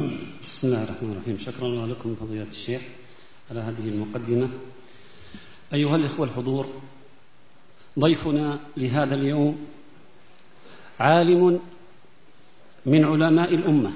بسم الله الرحمن الرحيم. شكرا الله لكم فضيلة الشيخ على هذه المقدمة. أيها الإخوة الحضور، ضيفنا لهذا اليوم عالم من علماء الأمة.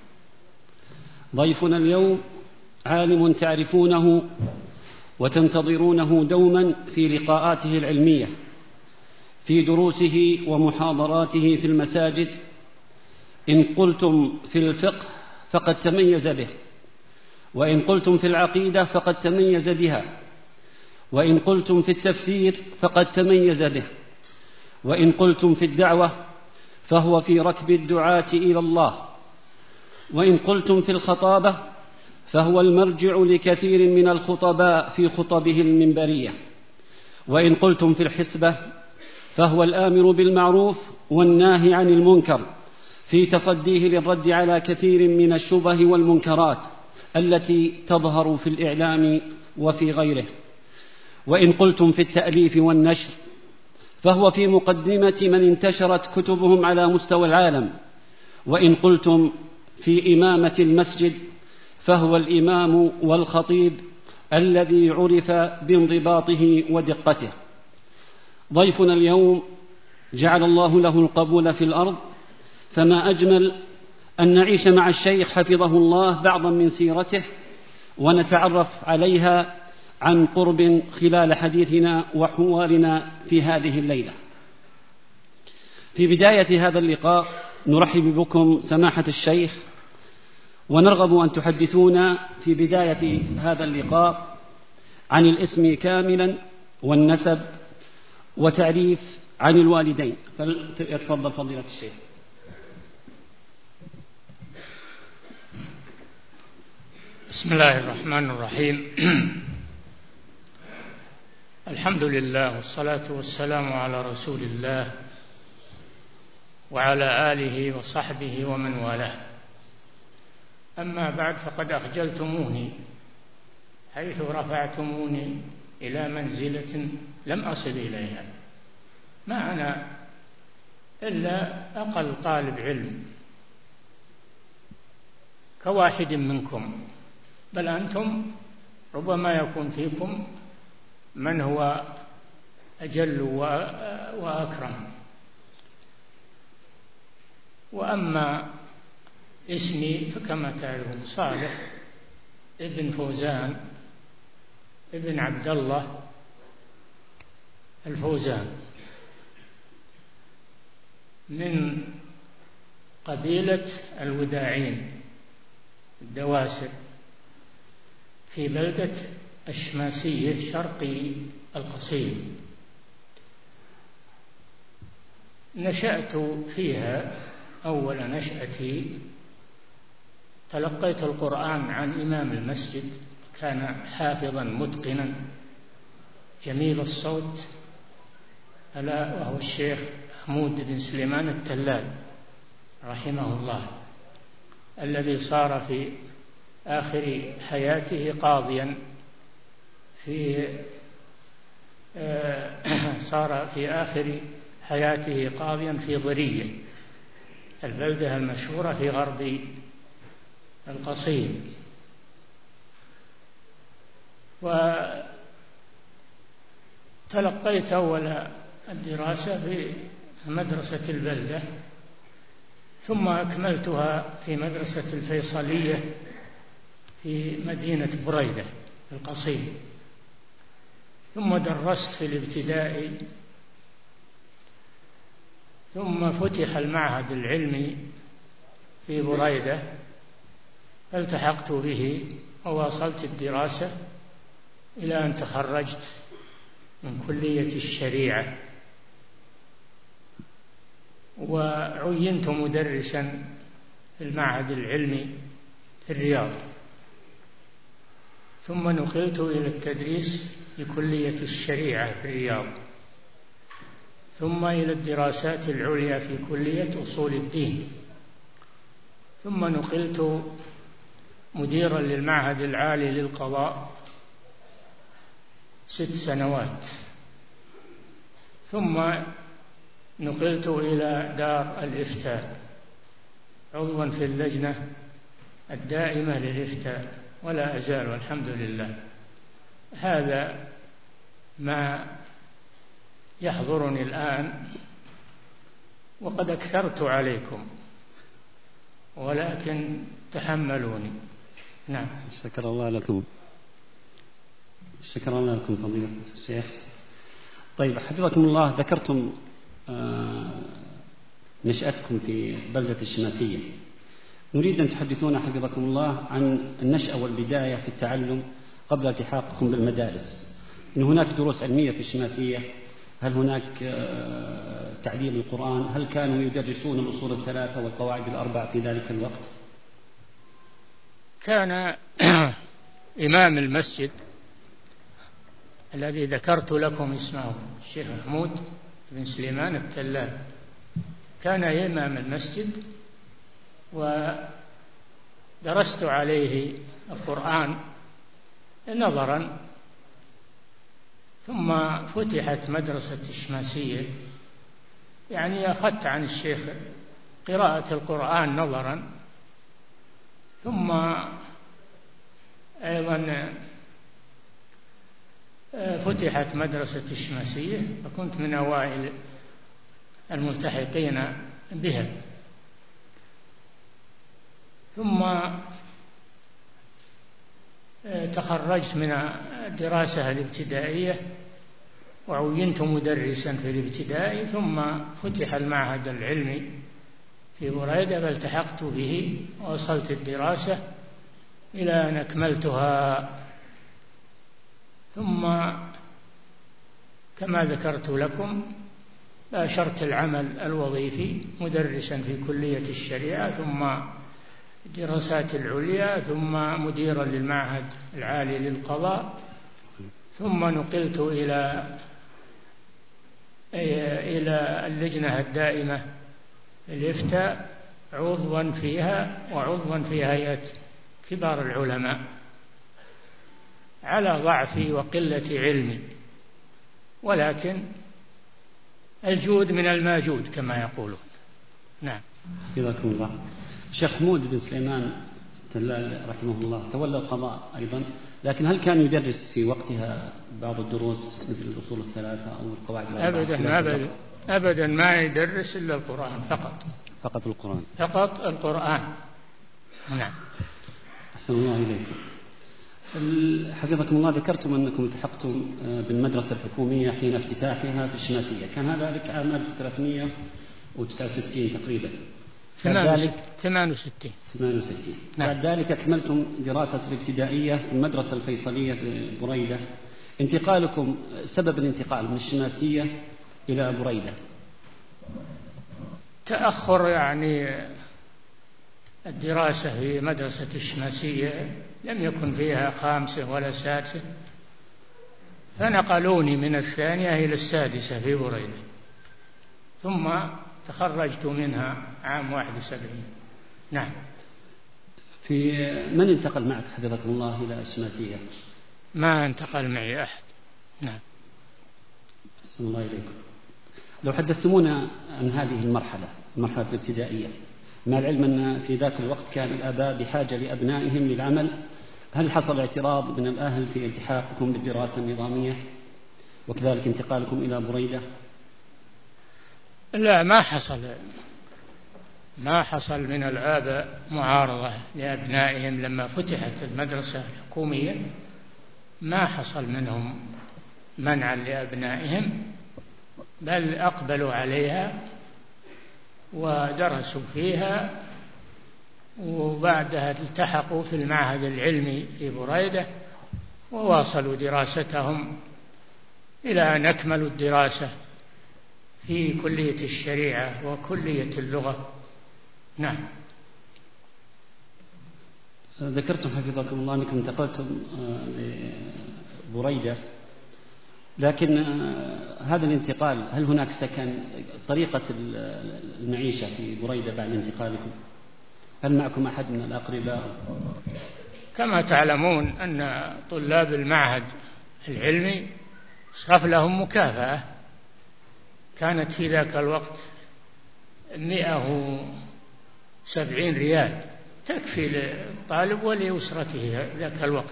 ضيفنا اليوم عالم تعرفونه وتنتظرونه دوما في لقاءاته العلمية، في دروسه ومحاضراته في المساجد. إن قلتم في الفقه فقد تميز به، وإن قلتم في العقيدة فقد تميز بها، وإن قلتم في التفسير فقد تميز به، وإن قلتم في الدعوة فهو في ركب الدعاة إلى الله، وإن قلتم في الخطابة فهو المرجع لكثير من الخطباء في خطبه المنبرية، وإن قلتم في الحسبة فهو الآمر بالمعروف والناهي عن المنكر في تصديه للرد على كثير من الشبه والمنكرات التي تظهر في الإعلام وفي غيره، وإن قلتم في التأليف والنشر فهو في مقدمة من انتشرت كتبهم على مستوى العالم، وإن قلتم في إمامة المسجد فهو الإمام والخطيب الذي عرف بانضباطه ودقته. ضيفنا اليوم جعل الله له القبول في الأرض، فما أجمل أن نعيش مع الشيخ حفظه الله بعضا من سيرته ونتعرف عليها عن قرب خلال حديثنا وحوارنا في هذه الليلة. في بداية هذا اللقاء نرحب بكم سماحة الشيخ، ونرغب أن تحدثونا في بداية هذا اللقاء عن الاسم كاملا والنسب وتعريف عن الوالدين. فليتفضل فضيلة الشيخ. بسم الله الرحمن الرحيم. الحمد لله والصلاة والسلام على رسول الله وعلى آله وصحبه ومن والاه. أما بعد، فقد أخجلتموني حيث رفعتموني إلى منزلة لم أصل إليها. ما أنا إلا أقل طالب علم كواحد منكم، بل أنتم ربما يكون فيكم من هو أجل وأكرم. وأما اسمي فكما تعلمون صالح ابن فوزان ابن عبد الله الفوزان، من قبيلة الوداعين الدواسر في بلدة الشماسية شرقي القصيم. نشأت فيها أول نشأتي. تلقيت القرآن عن إمام المسجد، كان حافظا متقنا جميل الصوت، ألا وهو الشيخ حمود بن سليمان التلال رحمه الله، الذي صار في آخر حياته قاضيا في ضرية، البلدة المشهورة في غرب القصيم. وتلقيت أول الدراسة في مدرسة البلدة، ثم أكملتها في مدرسة الفيصلية في مدينة بريدة القصيم، ثم درست في الابتدائي، ثم فتح المعهد العلمي في بريدة فالتحقت به وواصلت الدراسة إلى أن تخرجت من كلية الشريعة، وعينت مدرسا في المعهد العلمي في الرياض، ثم نقلت إلى التدريس في كلية الشريعة في الرياض، ثم إلى الدراسات العليا في كلية أصول الدين، ثم نقلت مديرا للمعهد العالي للقضاء 6 سنوات، ثم نقلت إلى دار الإفتاء عضوا في اللجنة الدائمة للإفتاء، ولا أزال والحمد لله. هذا ما يحضرني الآن، وقد أكثرت عليكم، ولكن تحملوني. نعم. شكر الله لكم. شكرا لكم فضيلة الشيخ. طيب حفظكم الله، ذكرتم نشأتكم في بلدة الشماسية. نريد أن تحدثونا حفظكم الله عن النشأة والبداية في التعلم قبل التحاقكم بالمدارس. إن هناك دروس علمية في الشماسية؟ هل هناك تعليم القرآن؟ هل كانوا يدرسون الأصول الثلاثة والقواعد الأربع في ذلك الوقت؟ كان إمام المسجد الذي ذكرت لكم اسمه الشيخ محمود بن سليمان التلال، كان إمام المسجد، ودرست عليه القرآن نظرا، ثم فتحت مدرسة الشماسية، يعني أخذت عن الشيخ قراءة القرآن نظرا، ثم أيضا فتحت مدرسة الشماسية، فكنت من أوائل الملتحقين بها. ثم تخرجت من الدراسة الابتدائية وعينت مدرسا في الابتدائي، ثم فتح المعهد العلمي في بريدة فالتحقت به، ووصلت الدراسة إلى أن أكملتها. ثم كما ذكرت لكم باشرت العمل الوظيفي مدرسا في كلية الشريعة، ثم الدراسات العليا، ثم مديرا للمعهد العالي للقضاء، ثم نقلت إلى اللجنة الدائمة للإفتاء عضوا فيها وعضوا في هيئة كبار العلماء، على ضعفي وقلة علمي، ولكن الجود من الماجود كما يقولون. نعم. حفظكم الله. الشيخ حمود بن سليمان التلال رحمه الله تولى القضاء أيضا، لكن هل كان يدرس في وقتها بعض الدروس مثل الأصول الثلاثة أو القواعد الأربعة؟ أبدا ما يدرس إلا القرآن فقط القرآن. فقط القرآن. نعم. أحسن الله إليكم. حفظكم الله، ذكرتم أنكم التحقتم بالمدرسة الحكومية حين افتتاحها في الشماسية، كان هذا ذلك عام 1369 تقريبا. 68. نعم. بعد ذلك أكملتم دراسة الابتدائية في المدرسة الفيصلية ببريدة. انتقالكم، سبب الانتقال من الشماسية إلى بريدة؟ تأخر يعني الدراسة في مدرسة الشماسية، لم يكن فيها 5 ولا 6، فنقلوني من 2 إلى 6 في بريدة، ثم تخرجت منها عام 71. نعم. في من انتقل معك حفظكم الله إلى الشماسية؟ ما انتقل معي أحد. نعم. أحسن الله إليكم. لو حدثتمونا عن هذه المرحلة الابتدائية، مع العلم أن في ذاك الوقت كان الآباء بحاجة لأبنائهم للعمل، هل حصل اعتراض من الأهل في التحاقكم بالدراسة النظامية وكذلك انتقالكم إلى بريدة؟ لا، ما حصل من الآباء معارضة لأبنائهم لما فتحت المدرسة الحكومية، ما حصل منهم منعا لأبنائهم، بل أقبلوا عليها ودرسوا فيها، وبعدها التحقوا في المعهد العلمي في بريدة وواصلوا دراستهم إلى أن أكملوا الدراسة في كلية الشريعة وكلية اللغة. نعم. ذكرتم حفظكم الله أنكم انتقلتم لبريدة، لكن هذا الانتقال هل هناك سكن؟ طريقة المعيشة في بريدة بعد انتقالكم، هل معكم أحد من الأقرباء؟ كما تعلمون أن طلاب المعهد العلمي صرف لهم مكافأة، كانت في ذاك الوقت 170 ريال تكفي للطالب ولأسرته ذاك الوقت.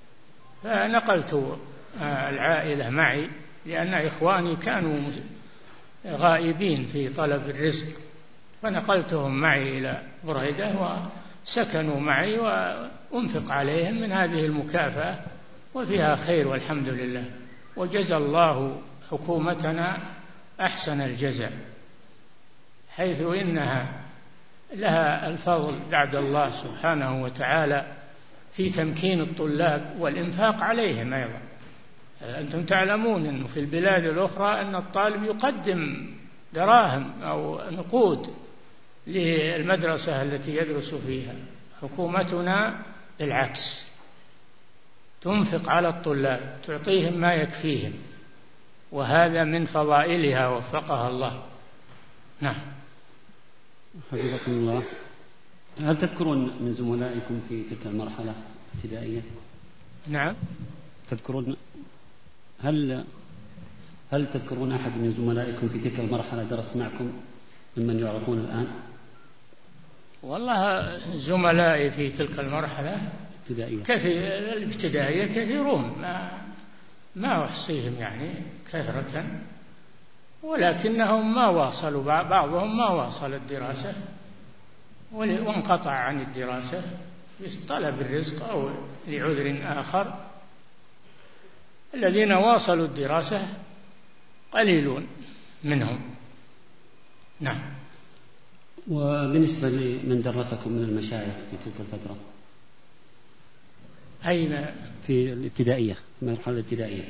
فنقلت العائلة معي، لأن إخواني كانوا غائبين في طلب الرزق، فنقلتهم معي إلى بريدة وسكنوا معي، وأنفق عليهم من هذه المكافأة، وفيها خير والحمد لله. وجزى الله حكومتنا أحسن الجزاء، حيث إنها لها الفضل بعد الله سبحانه وتعالى في تمكين الطلاب والإنفاق عليهم أيضا. أنتم تعلمون أنه في البلاد الأخرى أن الطالب يقدم دراهم أو نقود للمدرسة التي يدرس فيها. حكومتنا بالعكس، تنفق على الطلاب، تعطيهم ما يكفيهم، وهذا من فضائلها وفقها الله. نعم. حفظكم الله. هل تذكرون من زملائكم في تلك المرحلة الابتدائية؟ نعم. تذكرون هل تذكرون أحد من زملائكم في تلك المرحلة درس معكم ممن يعرفون الآن؟ والله زملائي في تلك المرحلة الابتدائية كثيرون، ما أحصيهم يعني كثرة، ولكنهم ما واصلوا، بعضهم ما واصل الدراسة وانقطع عن الدراسة في طلب الرزق أو لعذر آخر. الذين واصلوا الدراسة قليلون منهم. نعم. وبالنسبة لمن درسكم من المشايخ في تلك الفترة؟ أين؟ في الابتدائية، المرحلة الابتدائية.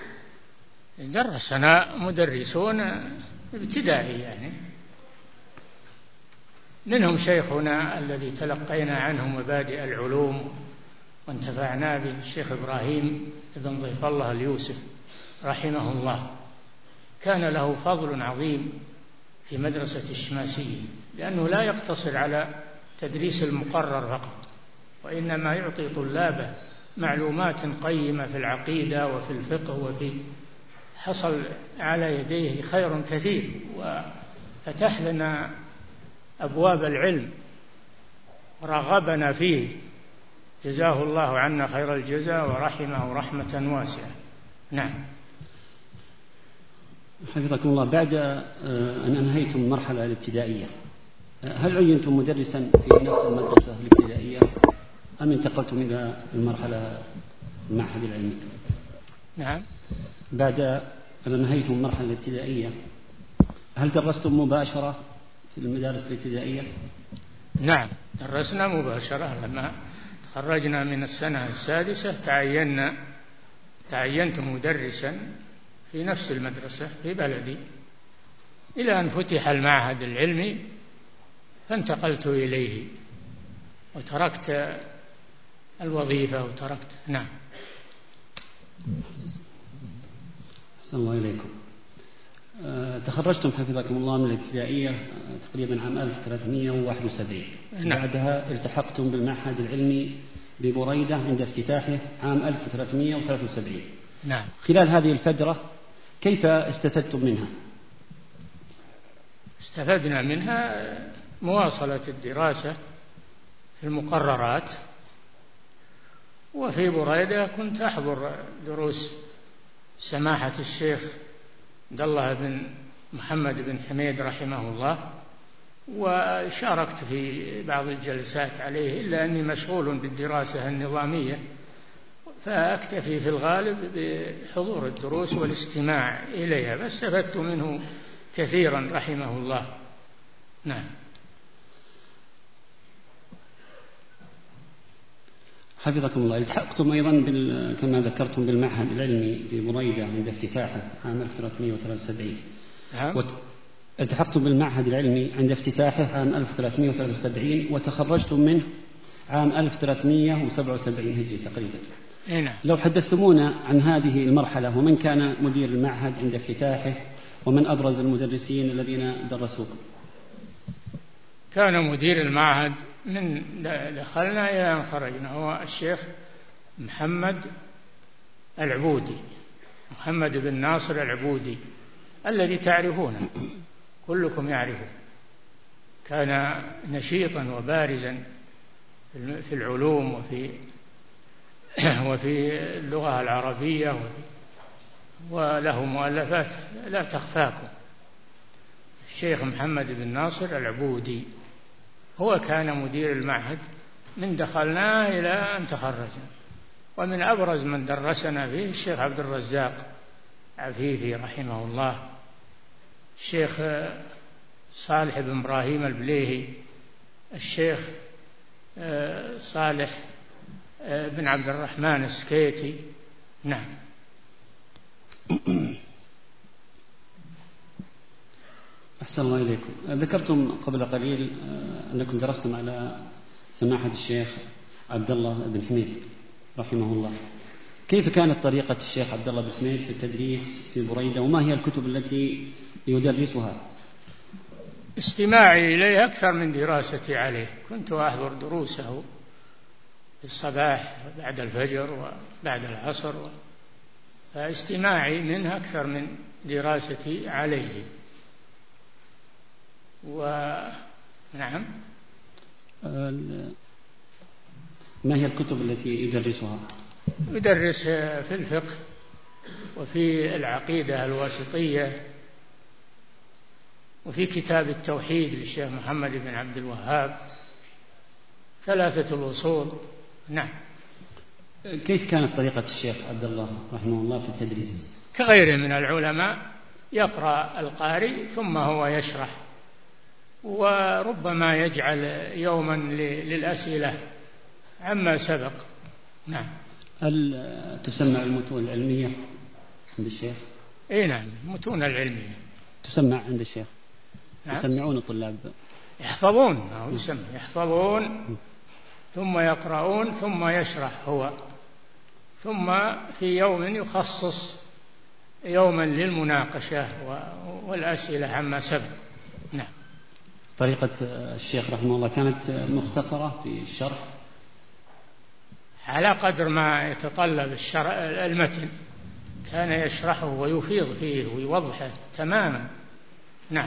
درسنا مدرسون ابتدائي يعني، منهم شيخنا الذي تلقينا عنه مبادئ العلوم وانتفعنا به، الشيخ إبراهيم بن ضيف الله اليوسف رحمه الله. كان له فضل عظيم في مدرسة الشماسية، لأنه لا يقتصر على تدريس المقرر فقط، وإنما يعطي طلابه معلومات قيمة في العقيدة وفي الفقه، حصل على يديه خير كثير، وفتح لنا أبواب العلم ورغبنا فيه، جزاه الله عنا خير الجزاء ورحمه رحمة واسعة. نعم. حفظكم الله. بعد أن أنهيتم المرحلة الابتدائية، هل عينتم مدرسا في نفس المدرسة الابتدائية أم انتقلتم إلى المعهد العلمي؟ نعم. بعد أن أنهيتم المرحلة الابتدائية، هل درستم مباشرة في المدارس الابتدائية؟ نعم، درسنا مباشرة. لما تخرجنا من السنة السادسة تعينت مدرسا في نفس المدرسة في بلدي، إلى أن فتح المعهد العلمي فانتقلت إليه وتركت الوظيفة وتركت. نعم. أحسن الله إليكم. تخرجتم حفظكم الله من الابتدائية تقريبا عام 1371. نعم. بعدها التحقتم بالمعهد العلمي ببريدة عند افتتاحه عام 1373. نعم. خلال هذه الفترة كيف استفدتم منها؟ استفدنا منها مواصلة الدراسة في المقررات، وفي بريدة كنت أحضر دروس سماحة الشيخ عبد الله بن محمد بن حميد رحمه الله، وشاركت في بعض الجلسات عليه، إلا أني مشغول بالدراسة النظامية، فأكتفي في الغالب بحضور الدروس والاستماع إليها، فاستفدت منه كثيرا رحمه الله. نعم. حفظكم الله. التحقتم أيضا كما ذكرتم بالمعهد العلمي في بريدة عند افتتاحه عام 1373. نعم. التحقتم بالمعهد العلمي عند افتتاحه عام 1373 وتخرجتم منه عام 1377 هجري تقريبا. نعم. لو حدثتمونا عن هذه المرحلة، ومن كان مدير المعهد عند افتتاحه، ومن أبرز المدرسين الذين درسوكم؟ كان مدير المعهد من دخلنا إلى أن خرجنا هو الشيخ محمد العبودي، محمد بن ناصر العبودي، الذي تعرفونه كلكم يعرفه. كان نشيطا وبارزا في العلوم وفي اللغة العربية، وله مؤلفات لا تخفاكم. الشيخ محمد بن ناصر العبودي هو كان مدير المعهد من دخلناه إلى أن تخرجنا. ومن أبرز من درسنا فيه الشيخ عبد الرزاق عفيفي رحمه الله، الشيخ صالح بن إبراهيم البليهي، الشيخ صالح بن عبد الرحمن السكيتي. نعم. أحسن الله إليكم. ذكرتم قبل قليل أنكم درستم على سماحة الشيخ عبد الله بن حميد رحمه الله. كيف كانت طريقة الشيخ عبد الله بن حميد في التدريس في بريدة، وما هي الكتب التي يدرسها؟ استماعي إليه أكثر من دراستي عليه. كنت أحضر دروسه في الصباح بعد الفجر وبعد العصر، فاستماعي منه أكثر من دراستي عليه. ونعم. ما هي الكتب التي يدرسها؟ يدرس في الفقه وفي العقيدة الواسطية وفي كتاب التوحيد للشيخ محمد بن عبد الوهاب، 3 الأصول. نعم. كيف كانت طريقة الشيخ عبد الله رحمه الله في التدريس؟ كغيره من العلماء، يقرأ القارئ ثم هو يشرح، وربما يجعل يوما للأسئلة عما سبق. نعم. هل تسمع المتون العلمية عند الشيخ؟ اي نعم، المتون العلمية تسمع عند الشيخ. نعم. يسمعون الطلاب يحفظون، يحفظون ثم يقرؤون ثم يشرح هو، ثم في يوم يخصص يوما للمناقشة والأسئلة عما سبق. نعم. طريقة الشيخ رحمه الله كانت مختصرة في الشرح على قدر ما يتطلب المتن، كان يشرحه ويفيض فيه ويوضحه تماما. نعم.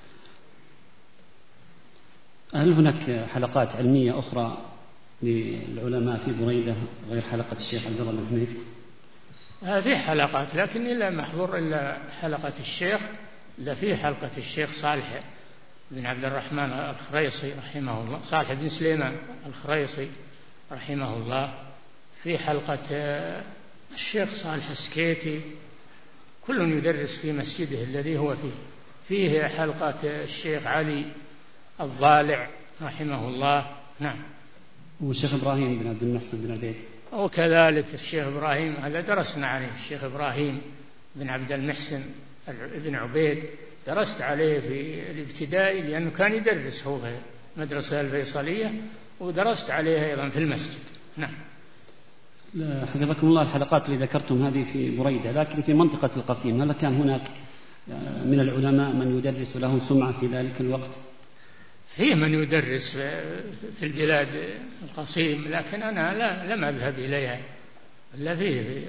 هل هناك حلقات علمية أخرى للعلماء في بريدة غير حلقة الشيخ عبد الله بن حميد؟ في حلقات، لكن إلا محظور إلا حلقة الشيخ، إلا في حلقة الشيخ صالح بن عبد الرحمن الخريصي رحمه الله، صالح بن سليمان الخريصي رحمه الله، في حلقة الشيخ صالح السكيتي، كل يدرس في مسجده الذي هو فيه حلقة الشيخ علي الضالع رحمه الله. نعم. والشيخ إبراهيم بن عبد المحسن بن عبيد، وكذلك الشيخ إبراهيم هذا درسنا عليه، الشيخ إبراهيم بن عبد المحسن بن عبيد درست عليه في الابتدائي، لأنه كان يدرس هو في المدرسة الفيصلية، ودرست عليه أيضا في المسجد. نعم. حفظكم الله، الحلقات اللي ذكرتم هذه في بريدة، لكن في منطقة القصيم هل كان هناك من العلماء من يدرس له سمعة في ذلك الوقت؟ فيه من يدرس في البلاد القصيم، لكن أنا لم أذهب إليها، إلا في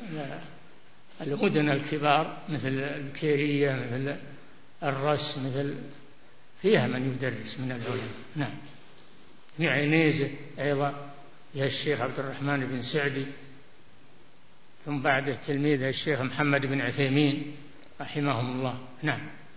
المدن الكبار مثل البكيرية، مثل الرس، فيها من يدرس من العلماء. نعم. في عنيزة أيضا فيها الشيخ عبد الرحمن بن سعدي، ثم بعده تلميذه الشيخ محمد بن عثيمين رحمهم الله. نعم.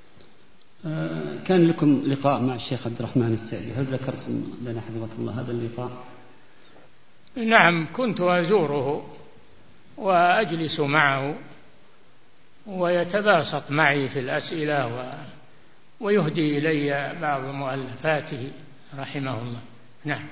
كان لكم لقاء مع الشيخ عبد الرحمن السعدي، هل ذكرتم لنا حفظكم الله هذا اللقاء؟ نعم، كنت أزوره وأجلس معه ويتباسط معي في الأسئلة ويهدي إلي بعض مؤلفاته رحمه الله. نعم.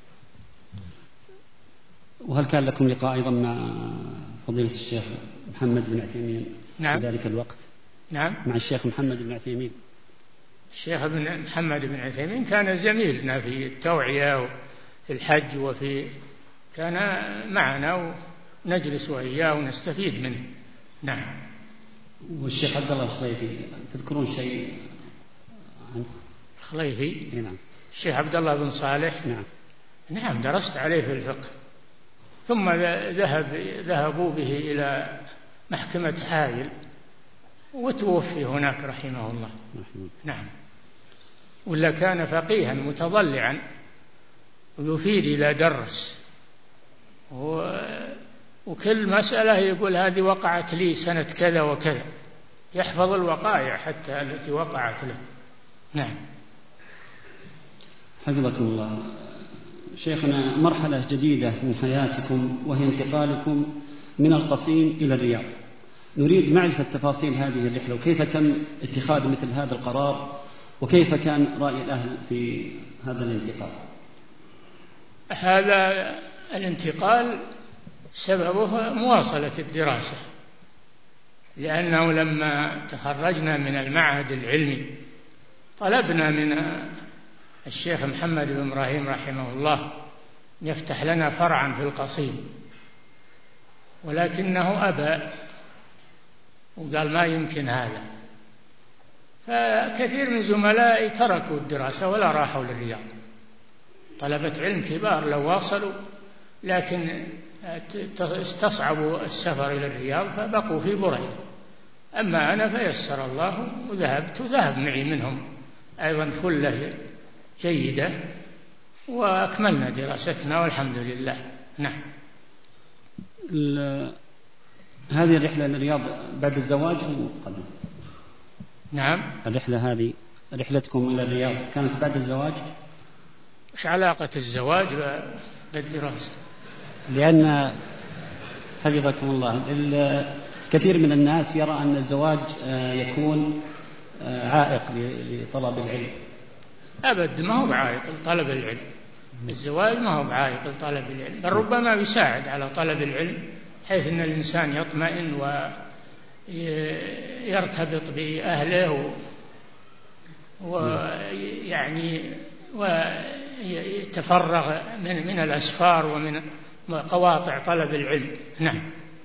وهل كان لكم لقاء أيضا مع فضيلة الشيخ محمد بن عثيمين؟ نعم. في ذلك الوقت؟ نعم. مع الشيخ محمد بن عثيمين. الشيخ محمد بن عثيمين كان زميلنا في التوعية وفي الحج، كان معنا ونجلس وإياه ونستفيد منه. نعم. والشيخ عبد الله الخليفي تذكرون شيء عنه؟ الخليفي؟ نعم. الشيخ عبد الله بن صالح؟ نعم. نعم، درست عليه في الفقه، ثم ذهبوا به إلى محكمة حائل وتوفي هناك رحمه الله. نعم. ولا كان فقيها متضلعا، ويفيد إذا درس، وكل مسألة يقول هذه وقعت لي سنة كذا وكذا، يحفظ الوقائع حتى التي وقعت له. نعم. حفظكم الله. شيخنا، مرحلة جديدة من حياتكم وهي انتقالكم من القصيم إلى الرياض، نريد معرفة تفاصيل هذه الرحلة وكيف تم اتخاذ مثل هذا القرار، وكيف كان رأي الأهل في هذا الانتقال. هذا الانتقال سببه مواصلة الدراسة، لأنه لما تخرجنا من المعهد العلمي طلبنا من الشيخ محمد بن إبراهيم رحمه الله يفتح لنا فرعا في القصيم، ولكنه أبى وقال ما يمكن هذا، فكثير من زملائي تركوا الدراسة ولا راحوا للرياض. طلبة علم كبار لو واصلوا، لكن استصعبوا السفر إلى الرياض فبقوا في بريدة. أما أنا فيسر الله وذهبت، وذهب معي منهم أيضا فلة جيدة، وأكملنا دراستنا والحمد لله. نعم. هذه الرحلة للرياض بعد الزواج أو قبل؟ نعم. الرحلة هذه رحلتكم إلى الرياض كانت بعد الزواج؟ إيش علاقة الزواج بالدراسة؟ لأن حفظكم الله كثير من الناس يرى أن الزواج يكون عائق لطلب العلم. أبد، ما هو بعائق لطلب العلم. الزواج ما هو بعائق لطلب العلم، بل ربما يساعد على طلب العلم، حيث أن الإنسان يطمئن ويرتبط بأهله ويعني ويتفرغ من الأسفار ومن قواطع طلب العلم. نعم.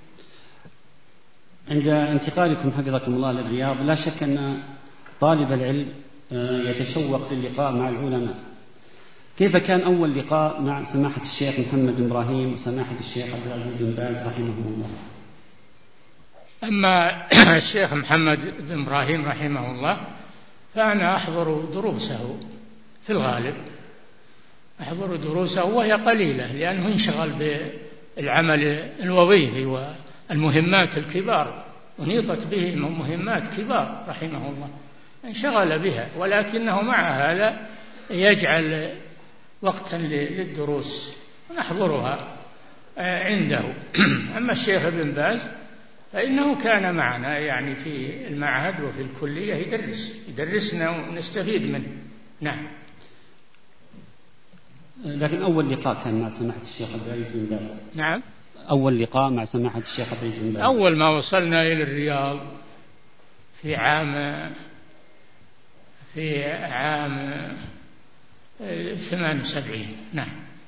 عند انتقالكم حفظكم الله للرياض لا شك أن طالب العلم يتشوق للقاء مع العلماء. كيف كان أول لقاء مع سماحة الشيخ محمد بن إبراهيم وسماحة الشيخ عبد العزيز بن باز رحمه الله؟ أما الشيخ محمد بن إبراهيم رحمه الله فأنا أحضر دروسه في الغالب، أحضر دروسه وهي قليلة لأنه انشغل بالعمل الوظيفي والمهمات الكبار، ونيطت به مهمات كبار رحمه الله، انشغل بها، ولكنه مع هذا يجعل وقتا للدروس ونحضرها عنده. أما الشيخ ابن باز فإنه كان معنا يعني في المعهد وفي الكلية يدرسنا ونستفيد منه. نعم. لكن أول لقاء كان مع سماحة الشيخ عبد العزيز بن باز. نعم. أول لقاء مع سماحة الشيخ عبد العزيز بن باز أول ما وصلنا إلى الرياض في عام 78. نعم.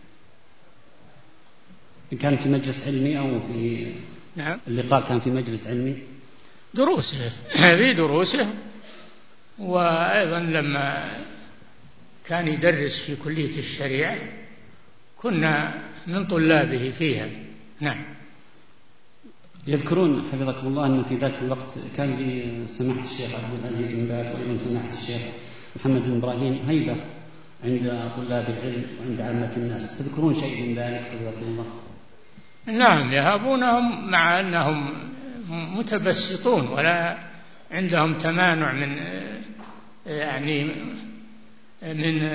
كان في مجلس علمي أو في؟ نعم. اللقاء كان في مجلس علمي. دروسه في دروسه، وأيضا لما كان يدرس في كلية الشريعة كنا من طلابه فيها. نعم. يذكرون حفظكم الله أن في ذاك الوقت كان لسماحة الشيخ عبد العزيز بن باز وأيضا سماحة الشيخ محمد بن إبراهيم هيبة عند طلاب العلم وعند عامة الناس، تذكرون شيء من ذلك حفظكم الله؟ نعم، يهابونهم مع أنهم متبسطون ولا عندهم تمانع من يعني من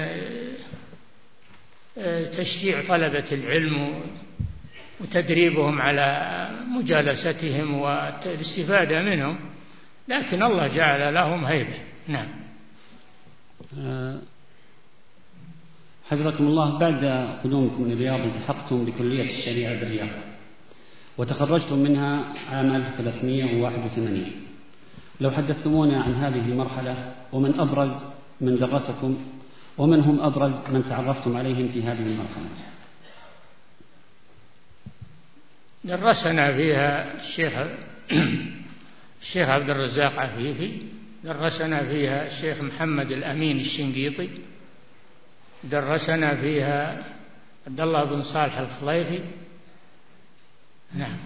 تشجيع طلبة العلم وتدريبهم على مجالستهم والاستفادة منهم، لكن الله جعل لهم هيبة. نعم. حفظكم الله، بعد قدومكم من الرياض التحقتم بكلية الشريعة بالرياض وتخرجتم منها عام 1381. لو حدثتمونا عن هذه المرحلة ومن أبرز من درسكم ومن هم أبرز من تعرفتم عليهم في هذه المرحلة. درسنا فيها الشيخ عبد الرزاق عفيفي، درسنا فيها الشيخ محمد الأمين الشنقيطي، درسنا فيها عبد الله بن صالح الخليفي. نعم.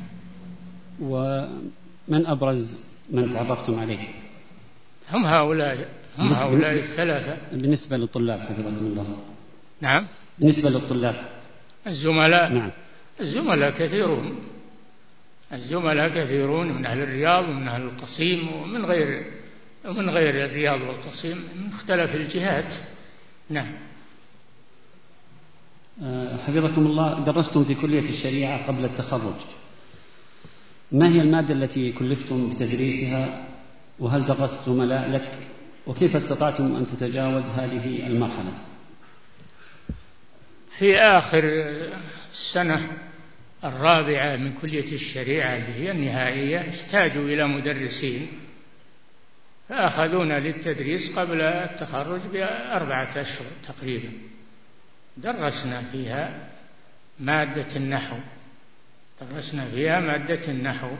ومن أبرز من تعرفتم عليه؟ هم هؤلاء الثلاثة. بالنسبة للطلاب حفظكم الله. نعم. بالنسبة للطلاب الزملاء. نعم. الزملاء كثيرون من أهل الرياض ومن أهل القصيم ومن غير الرياض والقصيم من مختلف الجهات. نعم. حفظكم الله، درستم في كلية الشريعة قبل التخرج، ما هي المادة التي كلفتم بتدريسها؟ وهل درست زملاء لك؟ وكيف استطعتم أن تتجاوز هذه المرحلة؟ في آخر السنة الرابعة من كلية الشريعة اللي هي النهائية احتاجوا إلى مدرسين، فأخذونا للتدريس قبل التخرج ب4 أشهر تقريبا. درسنا فيها مادة النحو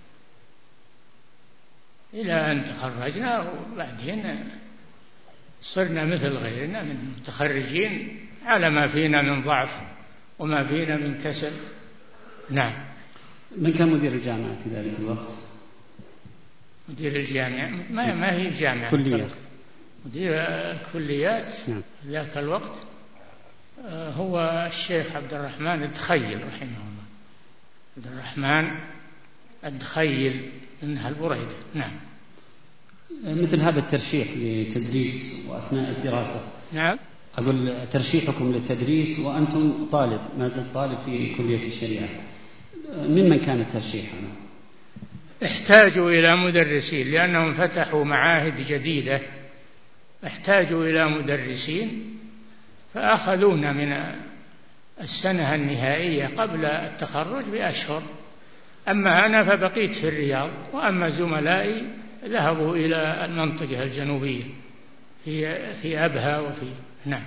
إلى أن تخرجنا، وبعدين صرنا مثل غيرنا من المتخرجين على ما فينا من ضعف وما فينا من كسل. نعم. من كان مدير الجامعة في ذلك الوقت؟ مدير الجامعة ما هي جامعة، كلية. مدير الكليات نعم. ذاك الوقت هو الشيخ عبد الرحمن الدخيل رحمه الله، عبد الرحمن الدخيل من هالبريدة. نعم. مثل هذا الترشيح لتدريس وأثناء الدراسة. نعم. أقول ترشيحكم للتدريس وأنتم طالب، ما زلت طالب في كلية الشريعة، ممن كان الترشيح؟ احتاجوا إلى مدرسين لأنهم فتحوا معاهد جديدة، احتاجوا إلى مدرسين فأخذونا من السنة النهائية قبل التخرج بأشهر. أما أنا فبقيت في الرياض، وأما زملائي ذهبوا إلى المنطقة الجنوبية في أبها وفي. نعم.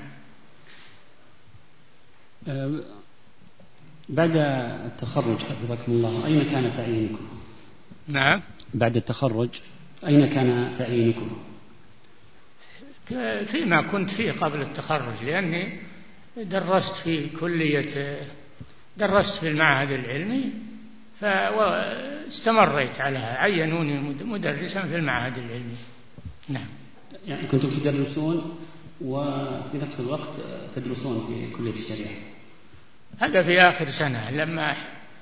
بعد التخرج حفظكم الله أين كان تعيينكم؟ نعم. بعد التخرج أين كان تعيينكم؟ فيما كنت فيه قبل التخرج، لأني درست في المعهد العلمي فاستمريت عليها، عينوني مدرسا في المعهد العلمي. نعم. يعني كنتم تدرسون وفي نفس الوقت تدرسون في كلية الشريعة؟ هذا في آخر سنة لما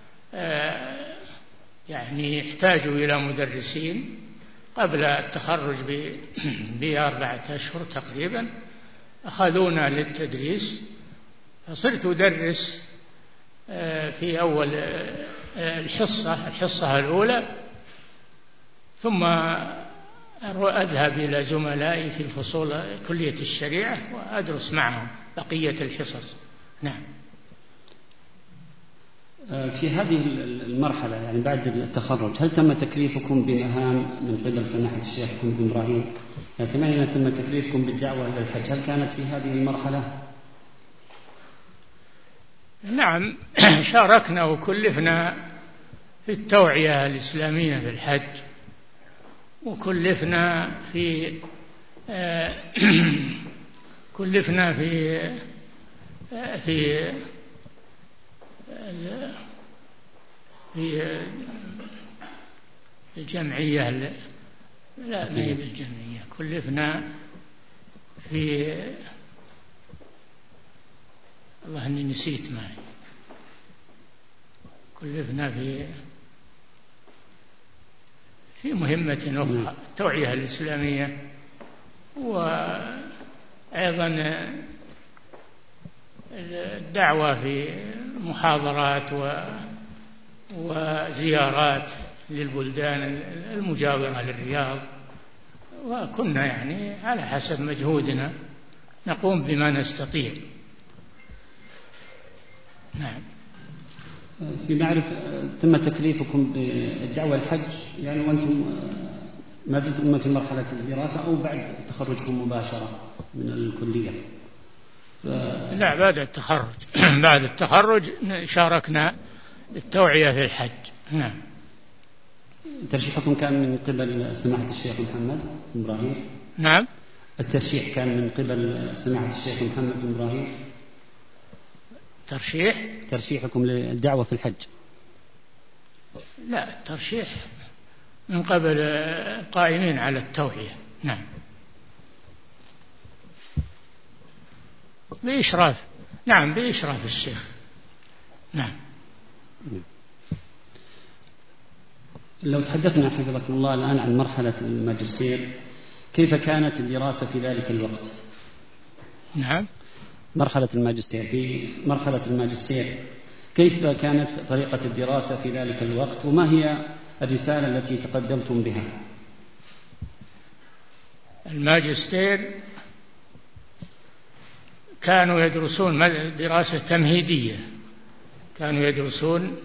يعني احتاجوا إلى مدرسين قبل التخرج ب4 أشهر تقريبا، أخذونا للتدريس، فصرت أدرس في أول الحصة الأولى، ثم أذهب إلى زملائي في الفصول كلية الشريعة وأدرس معهم بقية الحصص. نعم. في هذه المرحلة يعني بعد التخرج هل تم تكليفكم بمهام من قبل سماحة الشيخ محمد بن إبراهيم؟ سمعنا تم تكليفكم بالدعوة إلى الحج، هل كانت في هذه المرحلة؟ نعم. شاركنا وكلفنا في التوعية الإسلامية في الحج، وكلفنا في الجمعية، لا ما هي بالجمعية، كلفنا في الله أني نسيت معي، كلفنا في مهمة أخرى، التوعية الإسلامية، وأيضا الدعوة في محاضرات وزيارات للبلدان المجاورة للرياض، وكنا يعني على حسب مجهودنا نقوم بما نستطيع. نعم. في معرف تم تكليفكم بالدعوة الحج يعني وأنتم ما زلتم في مرحلة الدراسة أو بعد تخرجكم مباشرة من الكلية؟ لا، بعد التخرج. بعد التخرج شاركنا بالتوعية في الحج. نعم. ترشيحكم كان من قبل سماحة الشيخ محمد بن إبراهيم؟ نعم. الترشيح كان من قبل سماحة الشيخ محمد بن إبراهيم؟ ترشيحكم للدعوة في الحج؟ لا، الترشيح من قبل القائمين على التوعية. نعم. نعم بإشراف الشيخ. نعم. لو تحدثنا حفظكم الله الآن عن مرحلة الماجستير، كيف كانت الدراسة في ذلك الوقت؟ نعم. مرحلة الماجستير، في مرحلة الماجستير كيف كانت طريقة الدراسة في ذلك الوقت، وما هي الرسالة التي تقدمتم بها؟ الماجستير كانوا يدرسون دراسة تمهيدية، كانوا يدرسون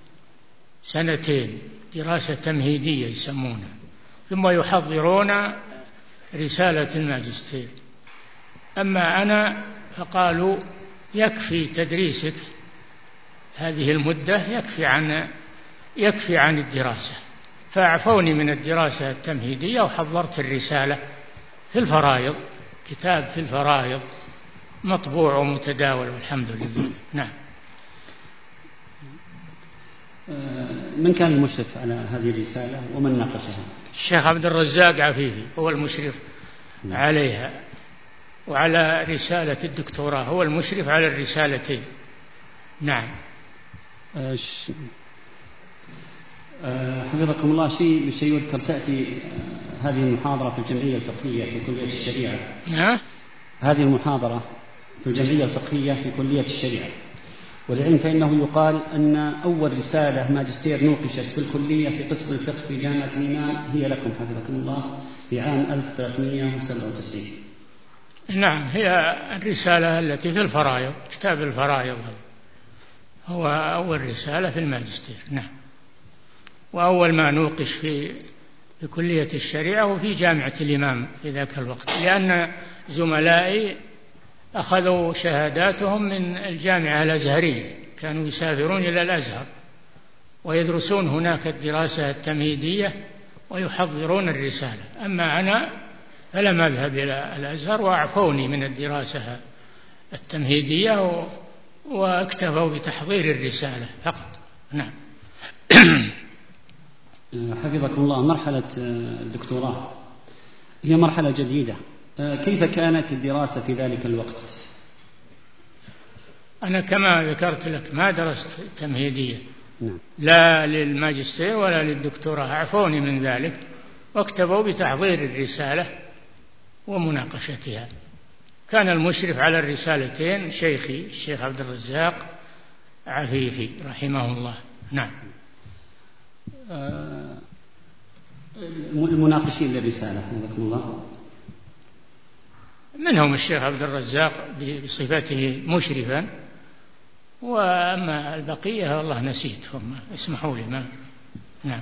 2 دراسة تمهيدية يسمونها، ثم يحضرون رسالة الماجستير. أما أنا فقالوا يكفي تدريسك هذه المدة، يكفي عن الدراسة، فأعفوني من الدراسة التمهيدية وحضرت الرسالة في الفرائض، كتاب في الفرائض مطبوع ومتداول والحمد لله. نعم. من كان المشرف على هذه الرسالة ومن ناقشها؟ الشيخ عبد الرزاق عفيفي هو المشرف عليها، وعلى رسالة الدكتوراه هو المشرف على الرسالتين. نعم. حفظكم الله، شيء يذكر تأتي هذه المحاضرة في الجمعية الفقهية في كلية الشريعة. هذه المحاضرة في الجمعية الفقهية في كلية الشريعة، وللعلم فإنه يقال أن أول رسالة ماجستير نوقشت في الكلية في قسم الفقه في جامعة الإمام هي لكم حفظكم الله في عام 1397. نعم، هي الرسالة التي في الفرائض، كتاب الفرائض هو أول رسالة في الماجستير. نعم. وأول ما نوقش في كلية الشريعة وفي جامعة الإمام في ذاك الوقت، لأن زملائي أخذوا شهاداتهم من الجامعة الأزهرية، كانوا يسافرون إلى الأزهر ويدرسون هناك الدراسة التمهيدية ويحضرون الرسالة. أما أنا فلم أذهب إلى الأزهر وأعفوني من الدراسة التمهيدية واكتفوا بتحضير الرسالة فقط. نعم. حفظكم الله، مرحلة الدكتوراه هي مرحلة جديدة، كيف كانت الدراسة في ذلك الوقت؟ أنا كما ذكرت لك ما درست تمهيدية. نعم. لا للماجستير ولا للدكتوراه، أعفوني من ذلك واكتفوا بتحضير الرسالة ومناقشتها. كان المشرف على الرسالتين شيخي الشيخ عبد الرزاق عفيفي رحمه الله. نعم. المناقشين للرسالة حفظكم الله منهم الشيخ عبد الرزاق بصفته مشرفا، وأما البقية والله نسيتهم، اسمحوا لي ما. نعم.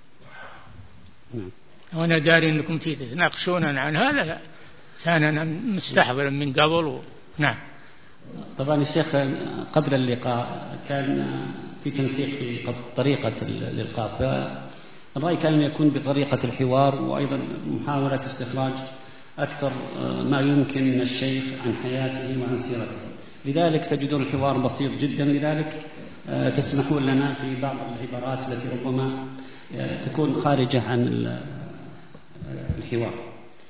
وأنا داري أنكم تناقشون عن هذا، كان مستحضرا من قبل. نعم. طبعا الشيخ قبل اللقاء كان في تنسيق في طريقة الإلقاء، فالرأي كان أن يكون بطريقة الحوار، وأيضا محاولة استخراج أكثر ما يمكن من الشيخ عن حياته وعن سيرته، لذلك تجدون الحوار بسيط جدا، لذلك تسمحون لنا في بعض العبارات التي ربما تكون خارجة عن الحوار.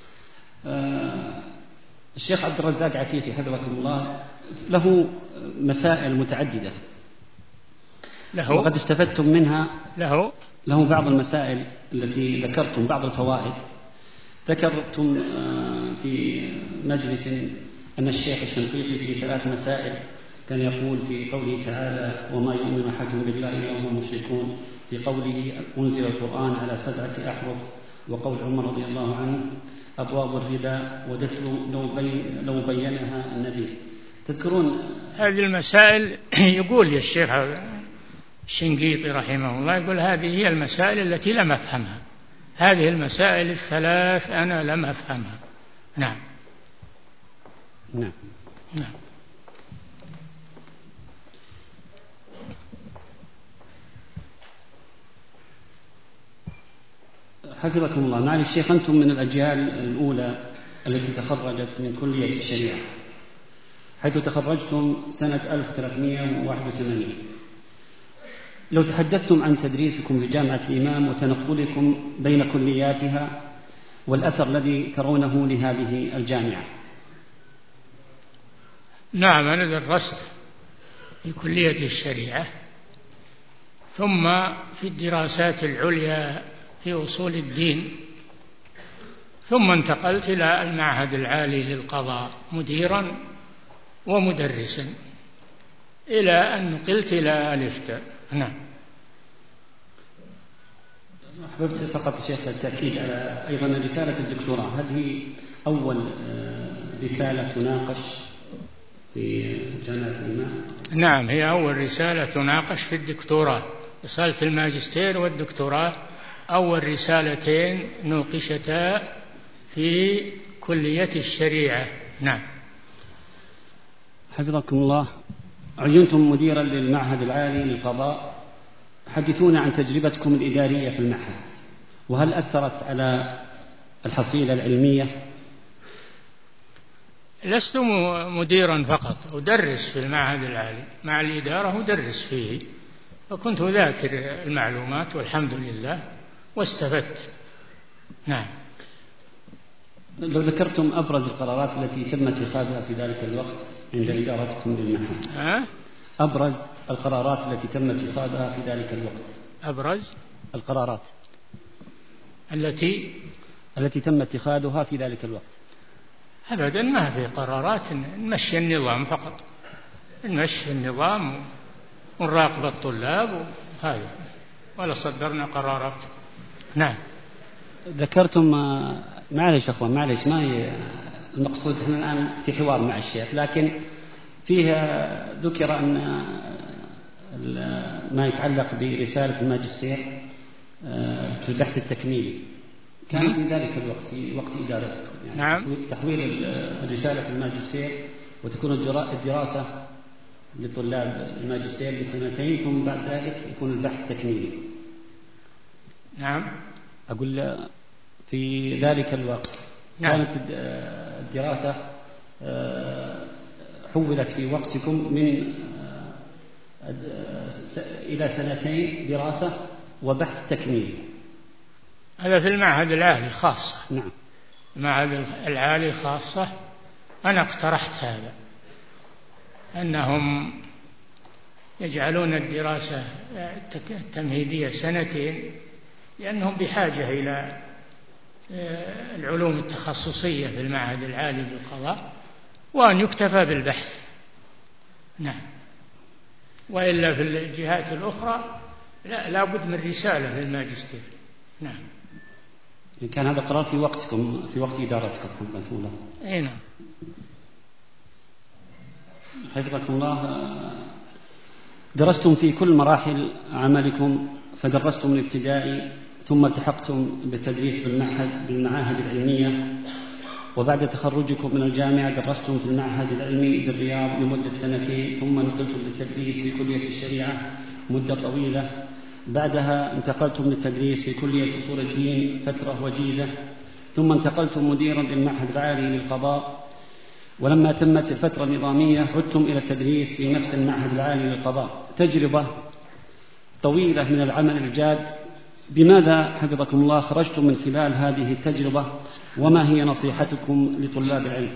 الشيخ عبد الرزاق عفيفي حفظكم الله له مسائل متعددة وقد استفدتم منها. له بعض المسائل التي ذكرتم، بعض الفوائد ذكرتم في مجلس أن الشيخ الشنقيطي في 3 مسائل كان يقول في قوله تعالى وما يؤمن أحدهم بالله إلا وهم مشركون، في قوله أنزل القرآن على 7 أحرف، وقول عمر رضي الله عنه أبواب الربا، وددت لو بينها النبي. تذكرون هذه المسائل؟ يقول يا الشيخ الشنقيطي رحمه الله، يقول هذه هي المسائل التي لم أفهمها، هذه المسائل 3 أنا لم أفهمها. نعم. نعم. نعم. حفظكم الله، معالي الشيخ أنتم من الأجيال الأولى التي تخرجت من كلية الشريعة، حيث تخرجتم سنة 1381. لو تحدثتم عن تدريسكم في جامعة الإمام وتنقلكم بين كلياتها والأثر الذي ترونه لهذه الجامعة. نعم، أنا درست في كلية الشريعة، ثم في الدراسات العليا في أصول الدين، ثم انتقلت إلى المعهد العالي للقضاء مديرا ومدرسا إلى أن نقلت إلى الإفتاء. نعم. أحببت فقط شيخ التأكيد على أيضا رسالة الدكتوراه، هل هي أول رسالة تناقش في جامعة الإمام؟ نعم، هي أول رسالة تناقش في الدكتوراه. رسالة الماجستير والدكتوراه أول رسالتين نوقشتا في كلية الشريعة. نعم. حفظكم الله، عينتم مديرا للمعهد العالي للقضاء، حدثونا عن تجربتكم الإدارية في المعهد، وهل أثرت على الحصيلة العلمية؟ لست مديرا فقط، أدرس في المعهد العالي مع الإدارة، أدرس فيه، فكنت أذاكر المعلومات والحمد لله واستفدت. نعم. لو ذكرتم أبرز القرارات التي تم اتخاذها في ذلك الوقت عند إدارتكم للمعهد. أبرز القرارات التي تم اتخاذها في ذلك الوقت. أبرز القرارات التي تم اتخاذها في ذلك الوقت. أبدا ما في قرارات، نمشي النظام فقط، نمشي النظام ونراقب الطلاب وهذا، ولا صدرنا قرارات. نعم. ذكرتم، معلش أخوان معلش، ما هي المقصود، احنا الآن في حوار مع الشيخ، لكن فيها ذكر أن ما يتعلق برسالة الماجستير في البحث التكميلي كان في ذلك الوقت، في وقت إدارتكم، يعني نعم. تحويل الرسالة الماجستير وتكون الدراسة لطلاب الماجستير لسنتين، ثم بعد ذلك يكون البحث تكميلي. نعم. أقول في ذلك الوقت نعم. كانت الدراسة حولت في وقتكم من إلى سنتين دراسة وبحث تكميلي. هذا في المعهد العالي خاصة. نعم. المعهد العالي خاصة. أنا اقترحت هذا، أنهم يجعلون الدراسة التمهيدية سنتين، لأنهم بحاجة إلى العلوم التخصصية في المعهد العالي للقضاء، وأن يكتفى بالبحث. نعم. وإلا في الجهات الأخرى لا بد من رسالة للماجستير. نعم. كان هذا قرار في وقتكم، في وقت إدارتكم حفظكم الله. أي نعم. حفظكم الله، درستم في كل مراحل عملكم، فدرستم الابتدائي ثم التحقتم بالتدريس بالمعاهد العلمية، وبعد تخرجكم من الجامعة درستم في المعهد العلمي بالرياض لمدة سنتين، ثم نقلتم للتدريس في كلية الشريعة مدة طويلة، بعدها انتقلتم للتدريس في كلية أصول الدين فترة وجيزة، ثم انتقلتم مديرا للمعهد العالي للقضاء، ولما تمت الفترة النظامية عدتم إلى التدريس في نفس المعهد العالي للقضاء. تجربة طويلة من العمل الجاد. بماذا حفظكم الله خرجتم من خلال هذه التجربة، وما هي نصيحتكم لطلاب العلم؟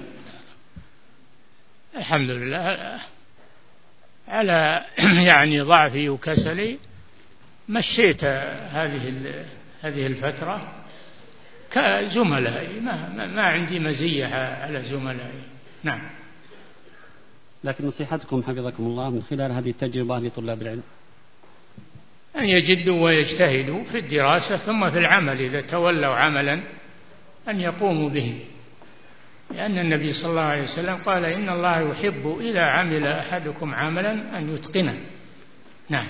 الحمد لله على يعني ضعفي وكسلي مشيت هذه الفترة كزملائي، ما عندي مزية على زملائي. نعم. لكن نصيحتكم حفظكم الله من خلال هذه التجربة لطلاب العلم أن يجدوا ويجتهدوا في الدراسة ثم في العمل، إذا تولوا عملا أن يقوموا به، لأن النبي صلى الله عليه وسلم قال إن الله يحب إذا عمل أحدكم عملا أن يتقنه. نعم.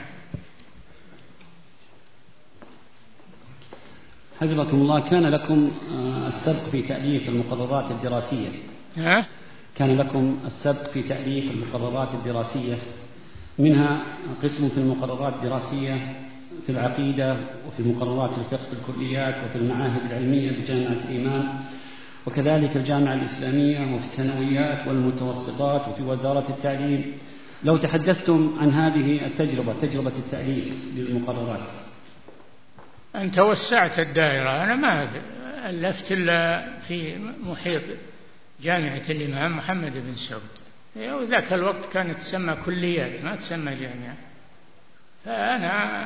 حفظكم الله، كان لكم السبق في تأليف المقررات الدراسية. كان لكم السبق في تأليف المقررات الدراسية، منها قسم في المقررات الدراسية في العقيدة، وفي مقررات الفقه في الكليات، وفي المعاهد العلمية بجامعة الإمام، وكذلك الجامعة الإسلامية، وفي الثانويات والمتوسطات، وفي وزارة التعليم. لو تحدثتم عن هذه التجربة، تجربة التأليف للمقررات. أنت وسعت الدائرة، أنا ما ألفت إلا في محيط جامعة الإمام محمد بن سعود، وذاك الوقت كانت تسمى كليات ما تسمى جامعة. فأنا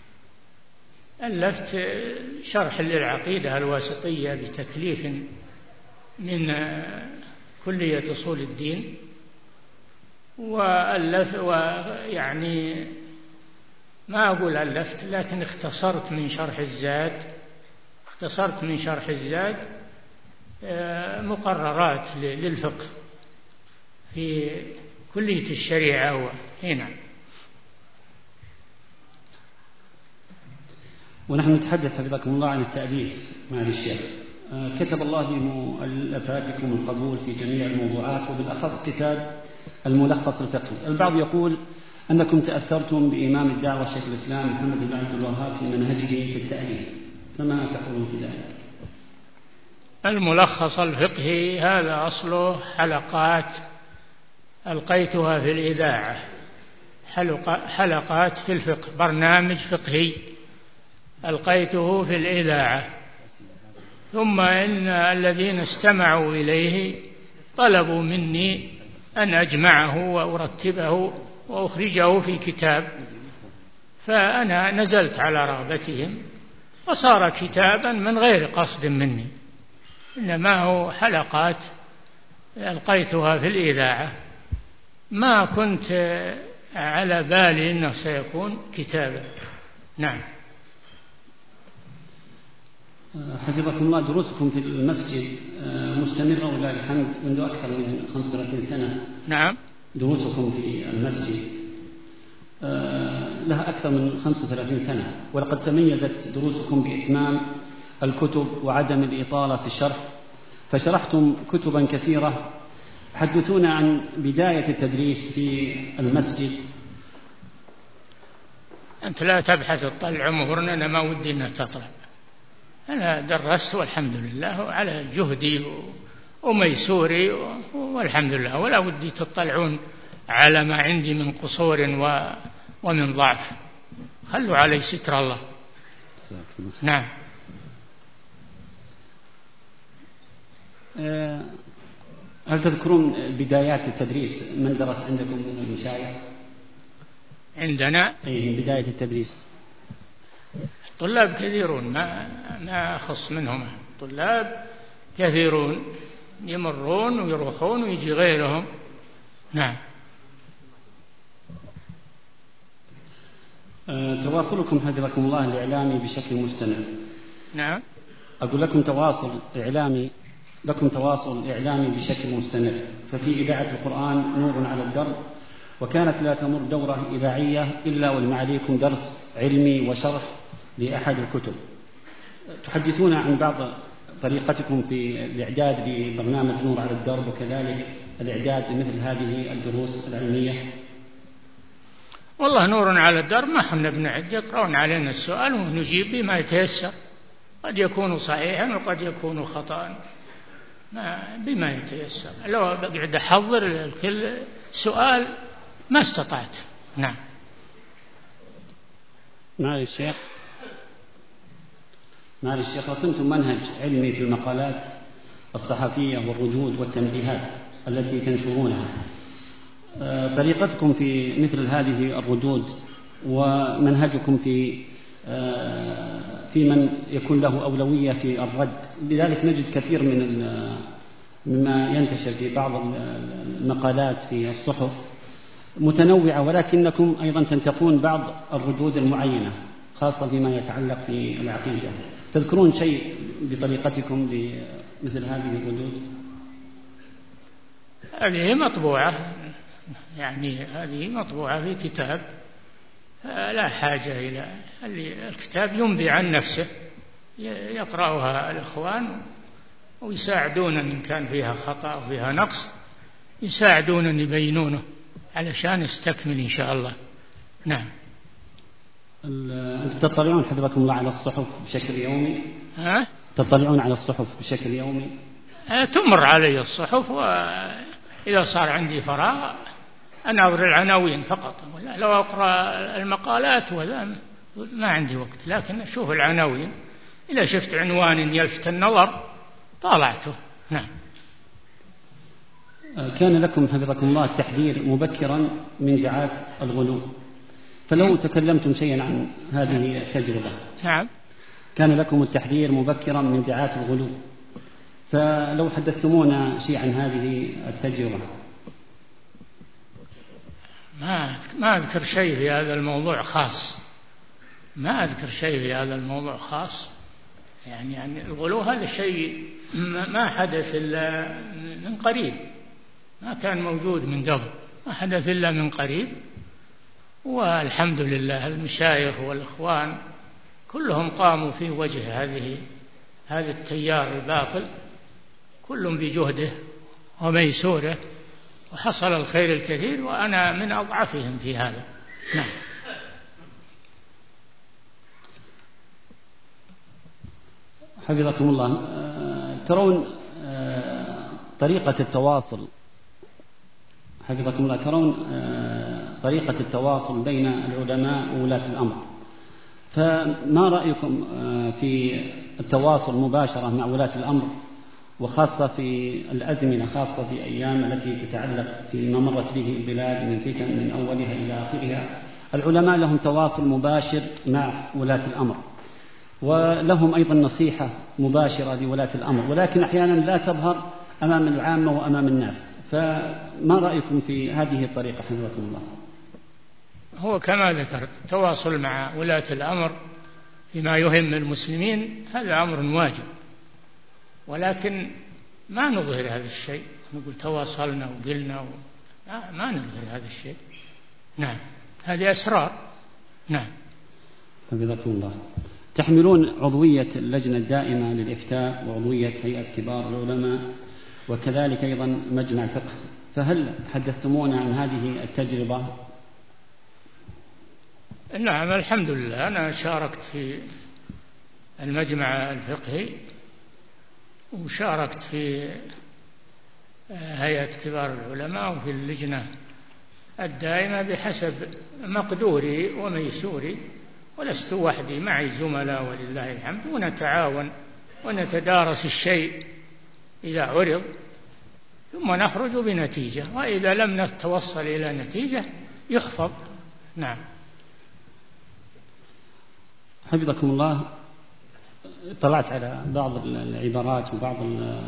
ألفت شرح للعقيدة الواسطية بتكليف من كلية أصول الدين، ويعني ما أقول ألفت، لكن اختصرت من شرح الزاد مقررات للفقه في كلية الشريعة هنا. ونحن نتحدث حفظكم الله عن التأليف مع الشيخ. كتب الله لمؤلفاتكم القبول في جميع الموضوعات، وبالأخص كتاب الملخص الفقهي. البعض يقول أنكم تأثرتم بإمام الدعوة شيخ الإسلام محمد بن عبد الوهاب في منهجه في التأليف، فما تقولون في ذلك؟ الملخص الفقهي هذا أصله حلقات ألقيتها في الإذاعة، حلقات في الفقه، برنامج فقهي ألقيته في الإذاعة، ثم إن الذين استمعوا إليه طلبوا مني أن أجمعه وأرتبه وأخرجه في كتاب، فأنا نزلت على رغبتهم وصار كتابا من غير قصد مني، إنما هو حلقات ألقيتها في الإذاعة، ما كنت على بالي أنه سيكون كتابا. نعم. حفظكم الله، دروسكم في المسجد مستمرة ولله الحمد منذ أكثر من 35 سنة. نعم. دروسكم في المسجد لها أكثر من 35 سنة، ولقد تميزت دروسكم بإتمام الكتب وعدم الإطالة في الشرح، فشرحتم كتبا كثيرة. حدثونا عن بداية التدريس في المسجد. أنت لا تبحث تطلع عمرنا، أنا ما ودي أنها تطلع، أنا درست والحمد لله على جهدي وميسوري والحمد لله، ولا ودي تطلعون على ما عندي من قصور ومن ضعف، خلوا علي ستر الله. نعم. هل تذكرون بدايات التدريس؟ من درس عندكم من المشايخ؟ عندنا من بداية التدريس طلاب كثيرون، ما أخص منهم، طلاب كثيرون يمرون ويروحون ويجي غيرهم. نعم. تواصلكم حفظكم الله الإعلامي بشكل مستمر. نعم. أقول لكم تواصل إعلامي بشكل مستمر، ففي إذاعة القرآن نور على الدرب، وكانت لا تمر دورة إذاعية إلا ولمعاليكم درس علمي وشرح لأحد الكتب. تحدثون عن بعض طريقتكم في الإعداد لبرنامج نور على الدرب، وكذلك الإعداد لمثل هذه الدروس العلمية. والله نور على الدرب ما حنا بنعد، يقرؤون علينا السؤال ونجيب بما يتيسر، قد يكون صحيحا وقد يكون خطأ، بما يتيسر. لو بقعد أحضر كل سؤال ما استطعت. نعم. معالي الشيخ، رسمتم منهج علمي في المقالات الصحفية والردود والتنبيهات التي تنشرونها. طريقتكم في مثل هذه الردود ومنهجكم في من يكون له أولوية في الرد، لذلك نجد كثير مما ينتشر في بعض المقالات في الصحف متنوعة، ولكنكم أيضا تنتقون بعض الردود المعينة خاصة فيما يتعلق في العقيدة. تذكرون شيء بطريقتكم لمثل هذه الردود؟ هذه مطبوعة، يعني هذه مطبوعة في كتاب، لا حاجة إلى الكتاب، ينبي عن نفسه، يقرأها الإخوان ويساعدون إن كان فيها خطأ أو فيها نقص، يساعدون أن يبينونه علشان استكمل إن شاء الله. نعم. أنتم تطلعون حفظكم الله على الصحف بشكل يومي؟ تطلعون على الصحف بشكل يومي؟ تمر علي الصحف، وإذا صار عندي فراغ أناظر العناوين فقط، لو أقرأ المقالات ولا ما عندي وقت، لكن أشوف العناوين، إذا شفت عنوان يلفت النظر طالعته. نعم. كان لكم حفظكم الله التحذير مبكرا من دعاة الغلو، فلو تكلمتم شيئا عن هذه التجربة. نعم. كان لكم التحذير مبكرا من دعاة الغلو، فلو حدثتمونا شيئا عن هذه التجربة. ما أذكر شيء في هذا الموضوع خاص، ما أذكر شيء في هذا الموضوع خاص. يعني الغلو هذا الشيء ما حدث إلا من قريب، ما كان موجود من قبل، ما حدث إلا من قريب. والحمد لله المشايخ والإخوان كلهم قاموا في وجه هذا التيار الباطل، كل بجهده وميسوره، وحصل الخير الكثير، وأنا من أضعفهم في هذا. نعم. حفظكم الله، ترون طريقة التواصل، حفظكم الله، ترون طريقة التواصل بين العلماء وولاة الأمر، فما رأيكم في التواصل مباشرة مع ولاة الأمر، وخاصة في الأزمنة، خاصة في أيام التي تتعلق فيما مرت به البلاد من فتن من أولها إلى آخرها؟ العلماء لهم تواصل مباشر مع ولاة الأمر، ولهم أيضا نصيحة مباشرة لولاة الأمر، ولكن أحيانا لا تظهر أمام العامة وأمام الناس، فما رأيكم في هذه الطريقة حفظكم الله؟ هو كما ذكرت، التواصل مع ولاة الأمر فيما يهم المسلمين هذا أمر واجب، ولكن ما نظهر هذا الشيء، نقول تواصلنا وقلنا ما نظهر هذا الشيء. نعم، هذه أسرار. نعم. حفظكم الله، تحملون عضوية اللجنة الدائمة للإفتاء وعضوية هيئة كبار العلماء وكذلك أيضا مجمع الفقه، فهل حدثتمونا عن هذه التجربة؟ نعم الحمد لله، أنا شاركت في المجمع الفقهي، وشاركت في هيئة كبار العلماء، وفي اللجنة الدائمة بحسب مقدوري وميسوري، ولست وحدي، معي زملاء ولله الحمد، ونتعاون ونتدارس الشيء إذا عرض، ثم نخرج بنتيجة، وإذا لم نتوصل إلى نتيجة يحفظ. نعم. حفظكم الله، طلعت على بعض العبارات وبعض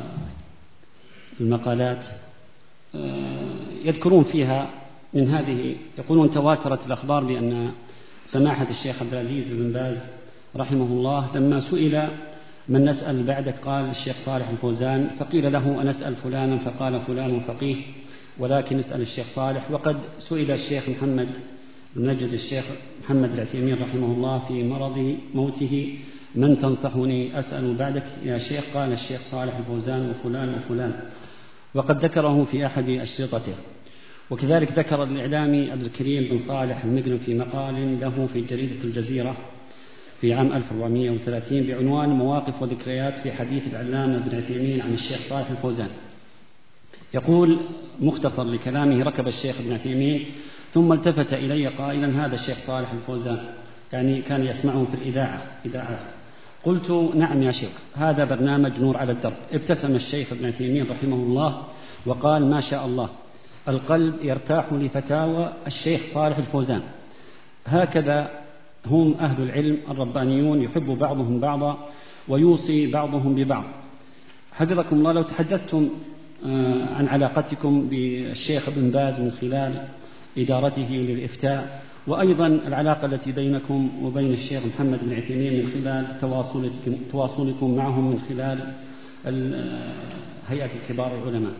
المقالات يذكرون فيها من هذه، يقولون تواترت الأخبار بأن سماحة الشيخ عبد العزيز بن باز رحمه الله لما سئل من نسأل بعدك قال الشيخ صالح الفوزان، فقيل له أنسأل فلانا فقال فلان فقيه ولكن اسأل الشيخ صالح. وقد سئل الشيخ محمد المنجد الشيخ محمد العثيمين رحمه الله في مرض موته من تنصحني أسأل بعدك يا شيخ؟ قال الشيخ صالح الفوزان وفلان وفلان، وقد ذكره في أحد أشرطته. وكذلك ذكر الإعلامي عبد الكريم بن صالح المقنم في مقال له في جريدة الجزيرة في عام 1430 بعنوان مواقف وذكريات في حديث العلامة ابن عثيمين عن الشيخ صالح الفوزان. يقول مختصر لكلامه: ركب الشيخ ابن عثيمين ثم التفت إلي قائلا هذا الشيخ صالح الفوزان، يعني كان يسمعهم في الإذاعة. قلت نعم يا شيخ، هذا برنامج نور على الدرب. ابتسم الشيخ ابن عثيمين رحمه الله وقال ما شاء الله، القلب يرتاح لفتاوى الشيخ صالح الفوزان، هكذا هم أهل العلم الربانيون، يحب بعضهم بعضا ويوصي بعضهم ببعض. حفظكم الله، لو تحدثتم عن علاقتكم بالشيخ ابن باز من خلال إدارته للإفتاء، وأيضا العلاقة التي بينكم وبين الشيخ محمد بن عثيمين من خلال تواصلكم معهم من خلال هيئة كبار العلماء.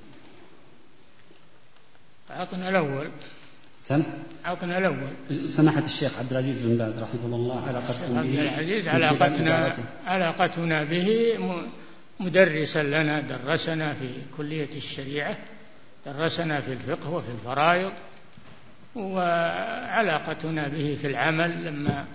عطنا الأول. عطنا الأول. سماحة الشيخ عبد العزيز بن باز رحمه الله، علاقتكم به؟ عبد العزيز علاقتنا به مدرسا لنا، درسنا في كلية الشريعة، درسنا في الفقه وفي الفرائض، وعلاقتنا به في العمل لما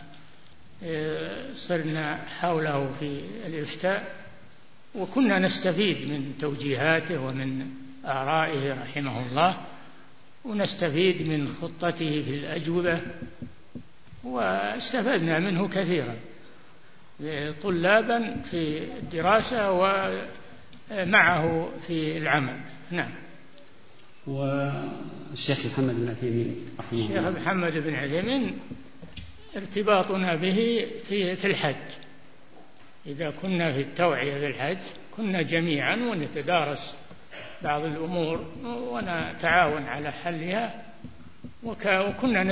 صرنا حوله في الإفتاء، وكنا نستفيد من توجيهاته ومن آرائه رحمه الله، ونستفيد من خطته في الأجوبة، واستفدنا منه كثيرا طلابا في الدراسة ومعه في العمل. نعم. والشيخ محمد بن عثيمين رحمه الله. الشيخ محمد بن عثيمين ارتباطنا به في الحج، إذا كنا في التوعية في الحج كنا جميعا ونتدارس بعض الأمور ونتعاون على حلها، وكنا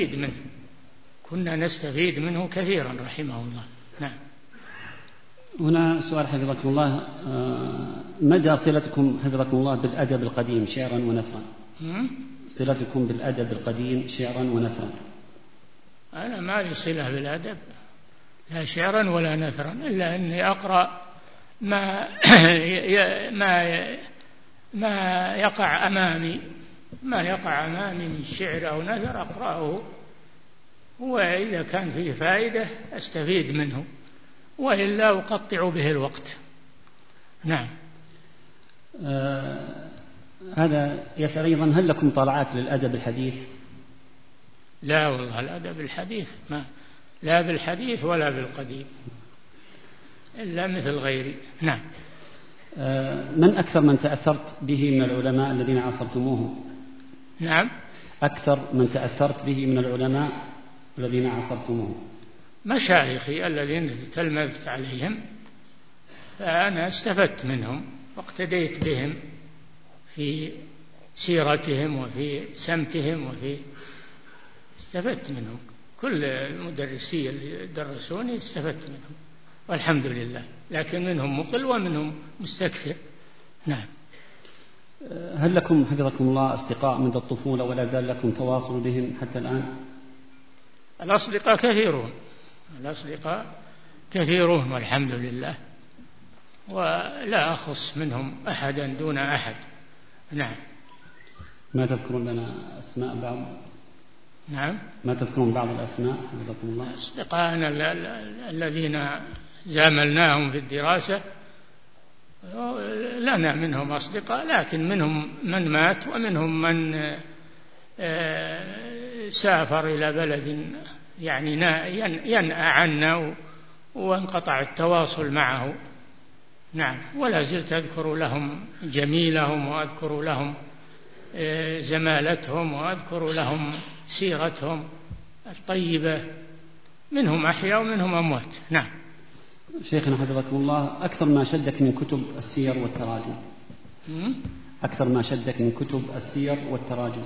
نستفيد منه كثيرا رحمه الله. نعم. هنا سؤال حفظكم الله، مدى صلتكم حفظكم الله بالأدب القديم شعرا ونثرا؟ صلتكم بالأدب القديم شعرا ونثرا؟ أنا ما لي صلة بالأدب لا شعرا ولا نثرا، إلا أني أقرأ ما يقع أمامي من شعر أو نثر أقرأه، وإذا كان فيه فائدة أستفيد منه، وإلا أقطع به الوقت. نعم. هذا يسأل أيضا، هل لكم طلعات للأدب الحديث؟ لا والله، الأدب الحديث لا بالحديث ولا بالقديم، إلا مثل غيري. نعم. من أكثر من تأثرت به من العلماء الذين عاصرتموهم؟ نعم. أكثر من تأثرت به من العلماء الذين عاصرتموهم؟ مشايخي الذين تلمذت عليهم، فأنا استفدت منهم واقتديت بهم في سيرتهم وفي سمتهم استفدت منهم. كل المدرسين اللي درسوني استفدت منهم والحمد لله، لكن منهم مقل ومنهم مستكثر. نعم. هل لكم حفظكم الله أصدقاء منذ الطفولة ولا زال لكم تواصل بهم حتى الآن؟ الأصدقاء كثيرون والحمد لله، ولا أخص منهم أحدا دون أحد. نعم. ما تذكرون لنا أسماء بعض؟ نعم. ما تذكرون بعض الأسماء حفظكم الله؟ أصدقائنا الذين زاملناهم في الدراسة لنا منهم أصدقاء، لكن منهم من مات ومنهم من سافر إلى بلد يعني ينأى عنا وانقطع التواصل معه. نعم. ولا زلت أذكر لهم جميلهم، وأذكر لهم زمالتهم، وأذكر لهم سيرتهم الطيبة، منهم أحياء ومنهم أموات. نعم. شيخنا حفظكم الله، أكثر ما شدك من كتب السير والتراجم؟ أكثر ما شدك من كتب السير والتراجم؟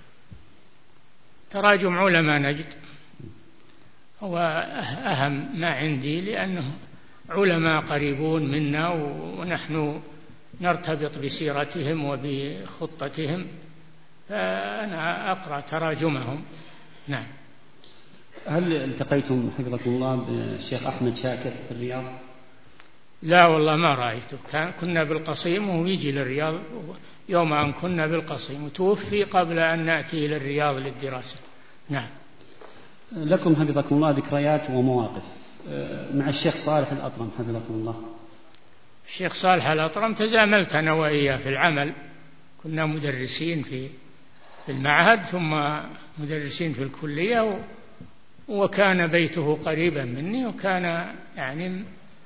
تراجم علماء نجد هو أهم ما عندي، لأنه علماء قريبون منا ونحن نرتبط بسيرتهم وبخطتهم، فأنا أقرأ تراجمهم. نعم. هل التقيتم حفظكم الله بالشيخ أحمد شاكر في الرياض؟ لا والله ما رأيته، كنا بالقصيم وهو يجي للرياض يوم أن كنا بالقصيم، وتوفي قبل أن نأتي إلى الرياض للدراسة. نعم. لكم حفظكم الله ذكريات ومواقف مع الشيخ صالح الأطرم حفظكم الله؟ الشيخ صالح الأطرم تزاملت أنا وإياه في العمل، كنا مدرسين في المعهد ثم مدرسين في الكلية، وكان بيته قريبا مني، وكان يعني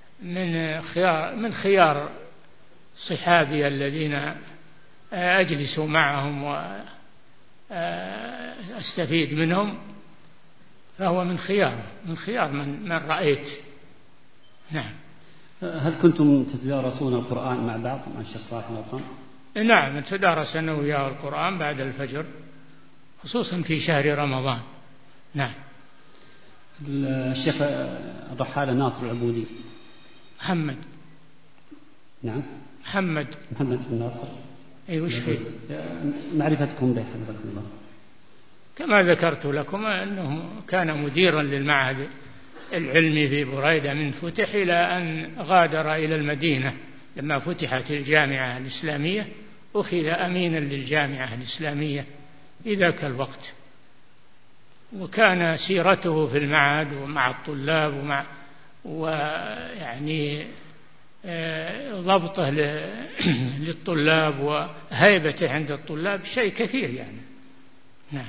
من خيار صحابي الذين أجلس معهم وأستفيد منهم، فهو من خيار من رأيت. نعم. هل كنتم تتدارسون القرآن مع بعض مع الشيخ صالح الأطرم؟ نعم، تدارس أنا وياه القرآن بعد الفجر، خصوصا في شهر رمضان. نعم. الشيخ الرحالة ناصر العبودي؟ محمد. نعم. محمد بن ناصر. أي وش فيه؟ معرفتكم به حفظكم الله؟ كما ذكرت لكم أنه كان مديرا للمعهد العلمي في بريدة من فتح إلى أن غادر إلى المدينة لما فتحت الجامعة الإسلامية، أخذ أمينا للجامعة الإسلامية في ذاك الوقت، وكان سيرته في المعهد ومع الطلاب ويعني ضبطه للطلاب وهيبته عند الطلاب شيء كثير يعني. نعم.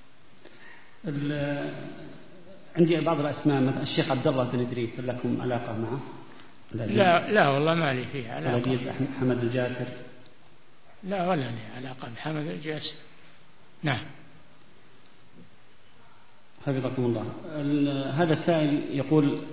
عندي بعض الأسماء، مثلا الشيخ عبد الله بن إدريس، هل لكم علاقة معه؟ لا والله ما لي فيه علاقة. حمد الجاسر؟ لا ولا لي علاقة بحمد الجاسر. نعم. حفظكم الله. هذا السائل يقول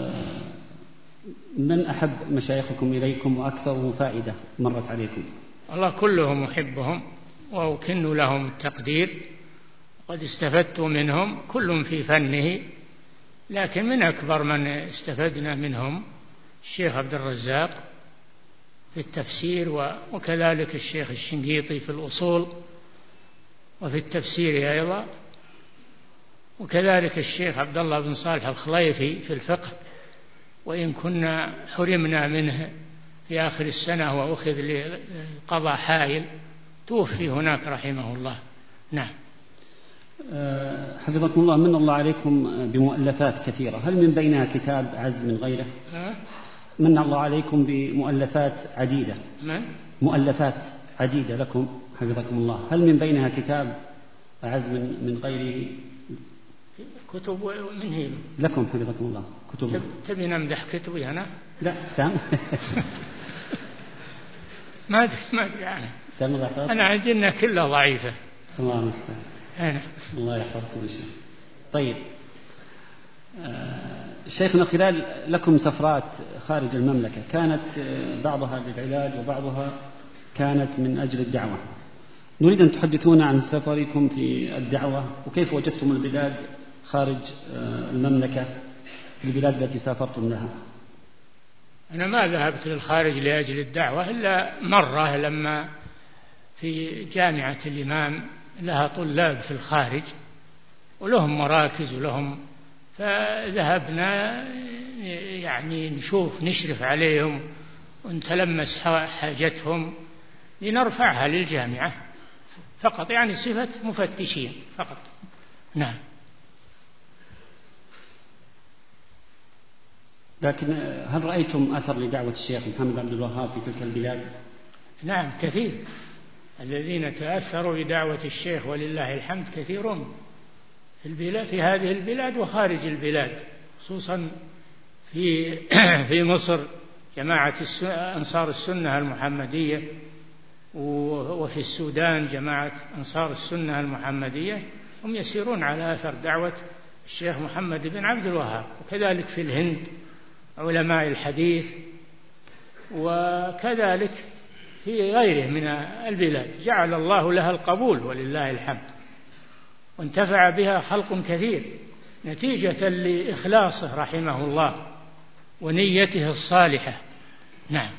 من أحب مشايخكم إليكم وأكثره فائدة مرت عليكم؟ الله كلهم أحبهم وأكن لهم التقدير، قد استفدت منهم كل في فنه، لكن من أكبر من استفدنا منهم الشيخ عبد الرزاق في التفسير، وكذلك الشيخ الشنقيطي في الأصول وفي التفسير أيضا، وكذلك الشيخ عبد الله بن صالح الخليفي في الفقه، وإن كنا حرمنا منه في آخر السنة وأخذ لقضاء حائل، توفي هناك رحمه الله. نعم. حفظكم الله. من الله عليكم بمؤلفات كثيرة، هل من بينها كتاب أعز من غيره؟ من الله عليكم بمؤلفات عديدة. مؤلفات عديدة لكم حفظكم الله، هل من بينها كتاب أعز من غيره؟ كتب من هي لكم حفظكم الله كتب. تبي نمدح كتبي أنا؟ لا سام. ما أدري أنا عندنا كلها ضعيفة. الله المستعان. الله يحفظكم الشيخ. طيب شيخنا، خلال لكم سفرات خارج المملكة، كانت بعضها للعلاج وبعضها كانت من أجل الدعوة، نريد أن تحدثونا عن سفركم في الدعوة وكيف وجدتم البلاد خارج المملكة في البلاد التي سافرتم لها. أنا ما ذهبت للخارج لأجل الدعوة إلا مرة، لما في جامعة الإمام لها طلاب في الخارج ولهم مراكز ولهم، فذهبنا يعني نشرف عليهم ونتلمس حاجتهم لنرفعها للجامعة فقط، يعني صفة مفتشين فقط. نعم. لكن هل رأيتم أثر لدعوة الشيخ محمد عبد الوهاب في تلك البلاد؟ نعم كثير، الذين تأثروا بدعوة الشيخ ولله الحمد كثيرون في هذه البلاد وخارج البلاد، خصوصا في مصر جماعة أنصار السنة المحمدية، وفي السودان جماعة أنصار السنة المحمدية، هم يسيرون على أثر دعوة الشيخ محمد بن عبد الوهاب، وكذلك في الهند علماء الحديث، وكذلك في غيره من البلاد جعل الله لها القبول ولله الحمد، وانتفع بها خلق كثير نتيجة لإخلاصه رحمه الله ونيته الصالحة. نعم.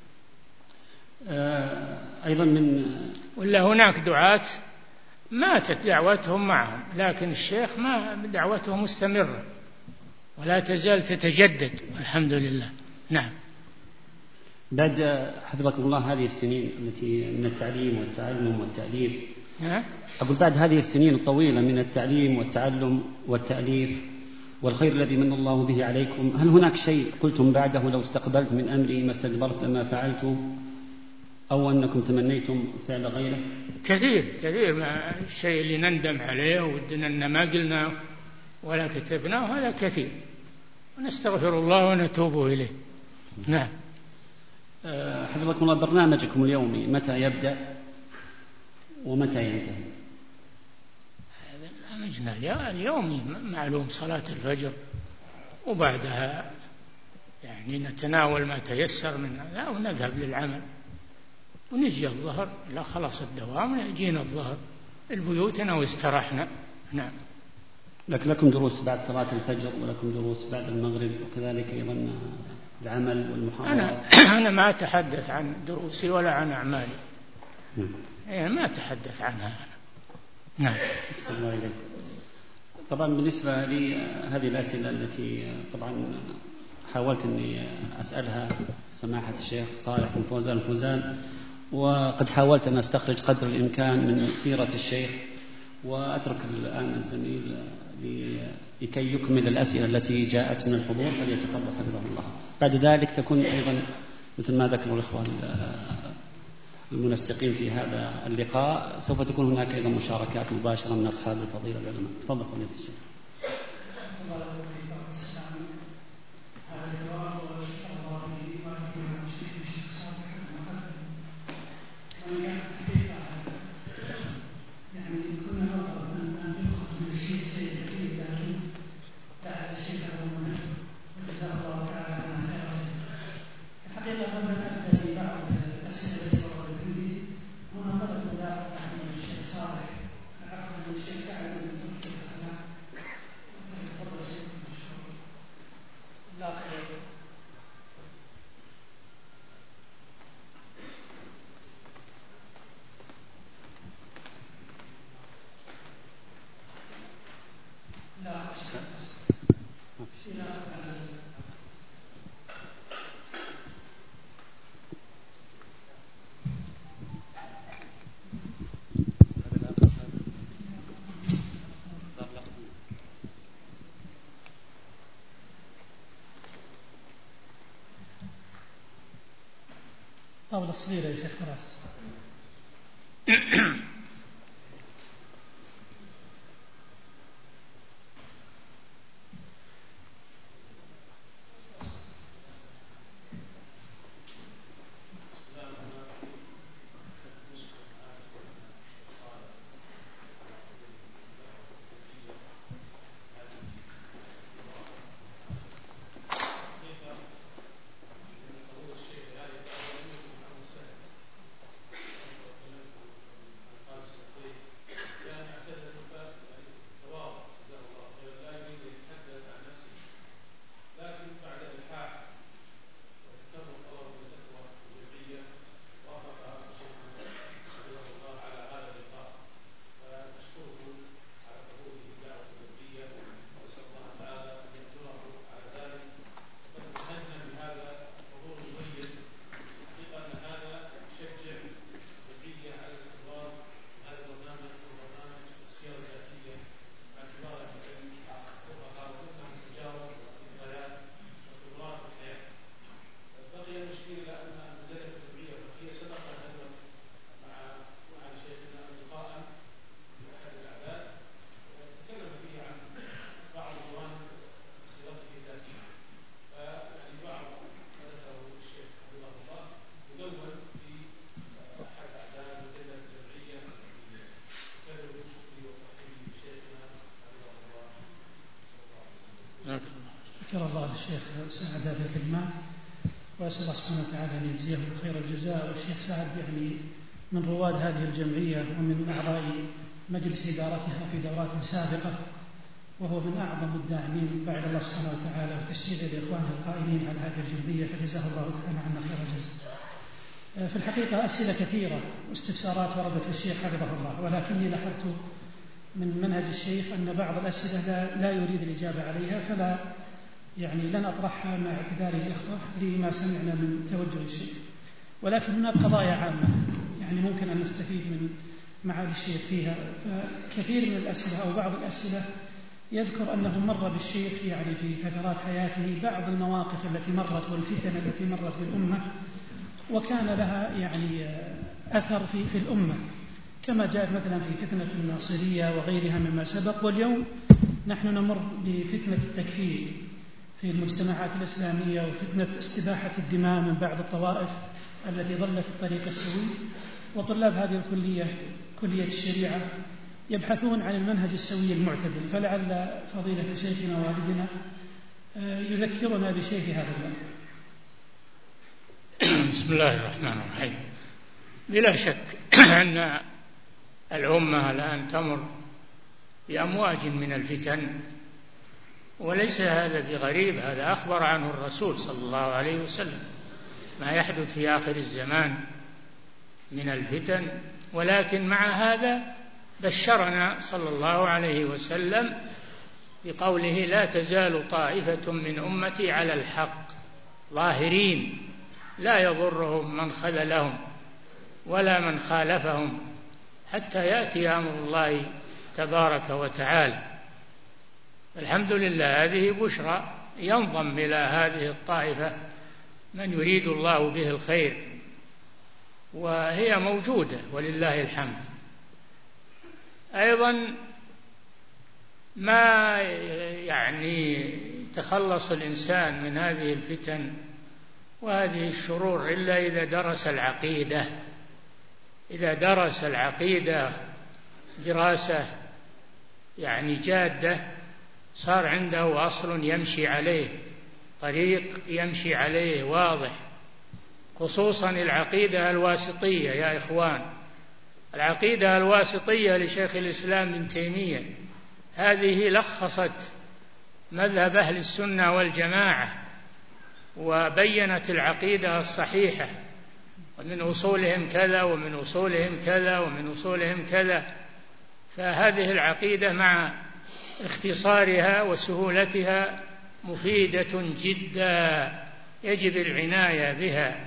أيضا ولا هناك دعاة ماتت دعوتهم معهم، لكن الشيخ ما دعوته مستمرة ولا تزال تتجدد الحمد لله. نعم. بعد حفظكم الله هذه السنين التي من التعليم والتعلم والتأليف، أقول بعد هذه السنين الطويلة من التعليم والتعلم والتأليف والخير الذي من الله به عليكم، هل هناك شيء قلتم بعده لو استقبلت من أمري ما استكبرت لما فعلت، أو أنكم تمنيتم فعل غيره؟ كثير ما الشيء اللي نندم عليه ودنا أن ما قلناه ولا كتبناه، هذا كثير، ونستغفر الله ونتوب إليه. نعم. حفظكم الله، برنامجكم اليومي متى يبدأ ومتى ينتهي؟ برنامجنا اليومي معلوم صلاة الفجر، وبعدها يعني نتناول ما تيسر من هذا ونذهب للعمل، ونجي الظهر لا خلاص الدوام نجينا الظهر البيوتنا واسترحنا. نعم. لكم دروس بعد صلاة الفجر ولكم دروس بعد المغرب، وكذلك أيضا العمل والمحاضرات. أنا ما أتحدث عن دروسي ولا عن أعمالي. يعني ما أتحدث عنها أنا. نعم. أحسن الله إليك. طبعا بالنسبة لي هذه الأسئلة التي طبعا حاولت أني أسألها سماحة الشيخ صالح بن فوزان الفوزان، وقد حاولت أن أستخرج قدر الإمكان من سيرة الشيخ، وأترك الآن الزميل لكي يكمل الأسئلة التي جاءت من الحضور، فليتفضل حفظه الله. بعد ذلك تكون أيضا مثل ما ذكروا الإخوان المنسقين في هذا اللقاء، سوف تكون هناك أيضا مشاركات مباشرة من أصحاب الفضيلة العلماء. تفضل فضيلة الشيخ. طاولة صغيرة يا شيخ فراس. شكر الله للشيخ سعد هذه الكلمات، وأسأل الله سبحانه وتعالى أن يجزيه خير الجزاء. والشيخ سعد يعني من رواد هذه الجمعية ومن أعضاء مجلس إدارتها في دورات سابقة، وهو من أعظم الداعمين بعد الله سبحانه وتعالى وتشجيع لإخوانه القائمين على هذه الجمعية، فجزاه الله تعالى عنا خير الجزاء. في الحقيقة أسئلة كثيرة واستفسارات وردت للشيخ حفظه الله، ولكني لاحظت من منهج الشيخ أن بعض الأسئلة لا يريد الإجابة عليها، فلا لن أطرحها مع اعتذار الإخوة لما سمعنا من توجه الشيخ. ولكن هناك قضايا عامة ممكن أن نستفيد من معالي الشيخ فيها. فكثير من الأسئلة أو بعض الأسئلة يذكر أنه مر بالشيخ في فترات حياته بعض المواقف التي مرت والفتن التي مرت بالأمة، وكان لها أثر في الأمة، كما جاءت مثلا في فتنة الناصرية وغيرها مما سبق. واليوم نحن نمر بفتنة التكفير في المجتمعات الإسلامية، وفتنة استباحة الدماء من بعض الطوائف التي ضلت الطريق السوي. وطلاب هذه الكلية، كلية الشريعة، يبحثون عن المنهج السوي المعتدل، فلعل فضيلة شيخنا والدنا يذكرنا بشيء في هذا الباب. بسم الله الرحمن الرحيم. بلا شك أن الأمة الآن تمر بأمواج من الفتن، وليس هذا بغريب، هذا أخبر عنه الرسول صلى الله عليه وسلم ما يحدث في آخر الزمان من الفتن. ولكن مع هذا بشرنا صلى الله عليه وسلم بقوله: لا تزال طائفة من أمتي على الحق ظاهرين لا يضرهم من خذلهم ولا من خالفهم حتى يأتي أمر الله تبارك وتعالى. الحمد لله، هذه بشرى، ينضم إلى هذه الطائفة من يريد الله به الخير، وهي موجودة ولله الحمد. أيضا ما تخلص الإنسان من هذه الفتن وهذه الشرور إلا إذا درس العقيدة. إذا درس العقيدة دراسة جادة، صار عنده أصل يمشي عليه، طريق يمشي عليه واضح، خصوصا العقيدة الواسطية يا إخوان. العقيدة الواسطية لشيخ الإسلام ابن تيمية، هذه لخصت مذهب أهل السنة والجماعة، وبينت العقيدة الصحيحة، ومن أصولهم كذا ومن أصولهم كذا ومن أصولهم كذا. فهذه العقيدة مع اختصارها وسهولتها مفيدة جدا يجب العناية بها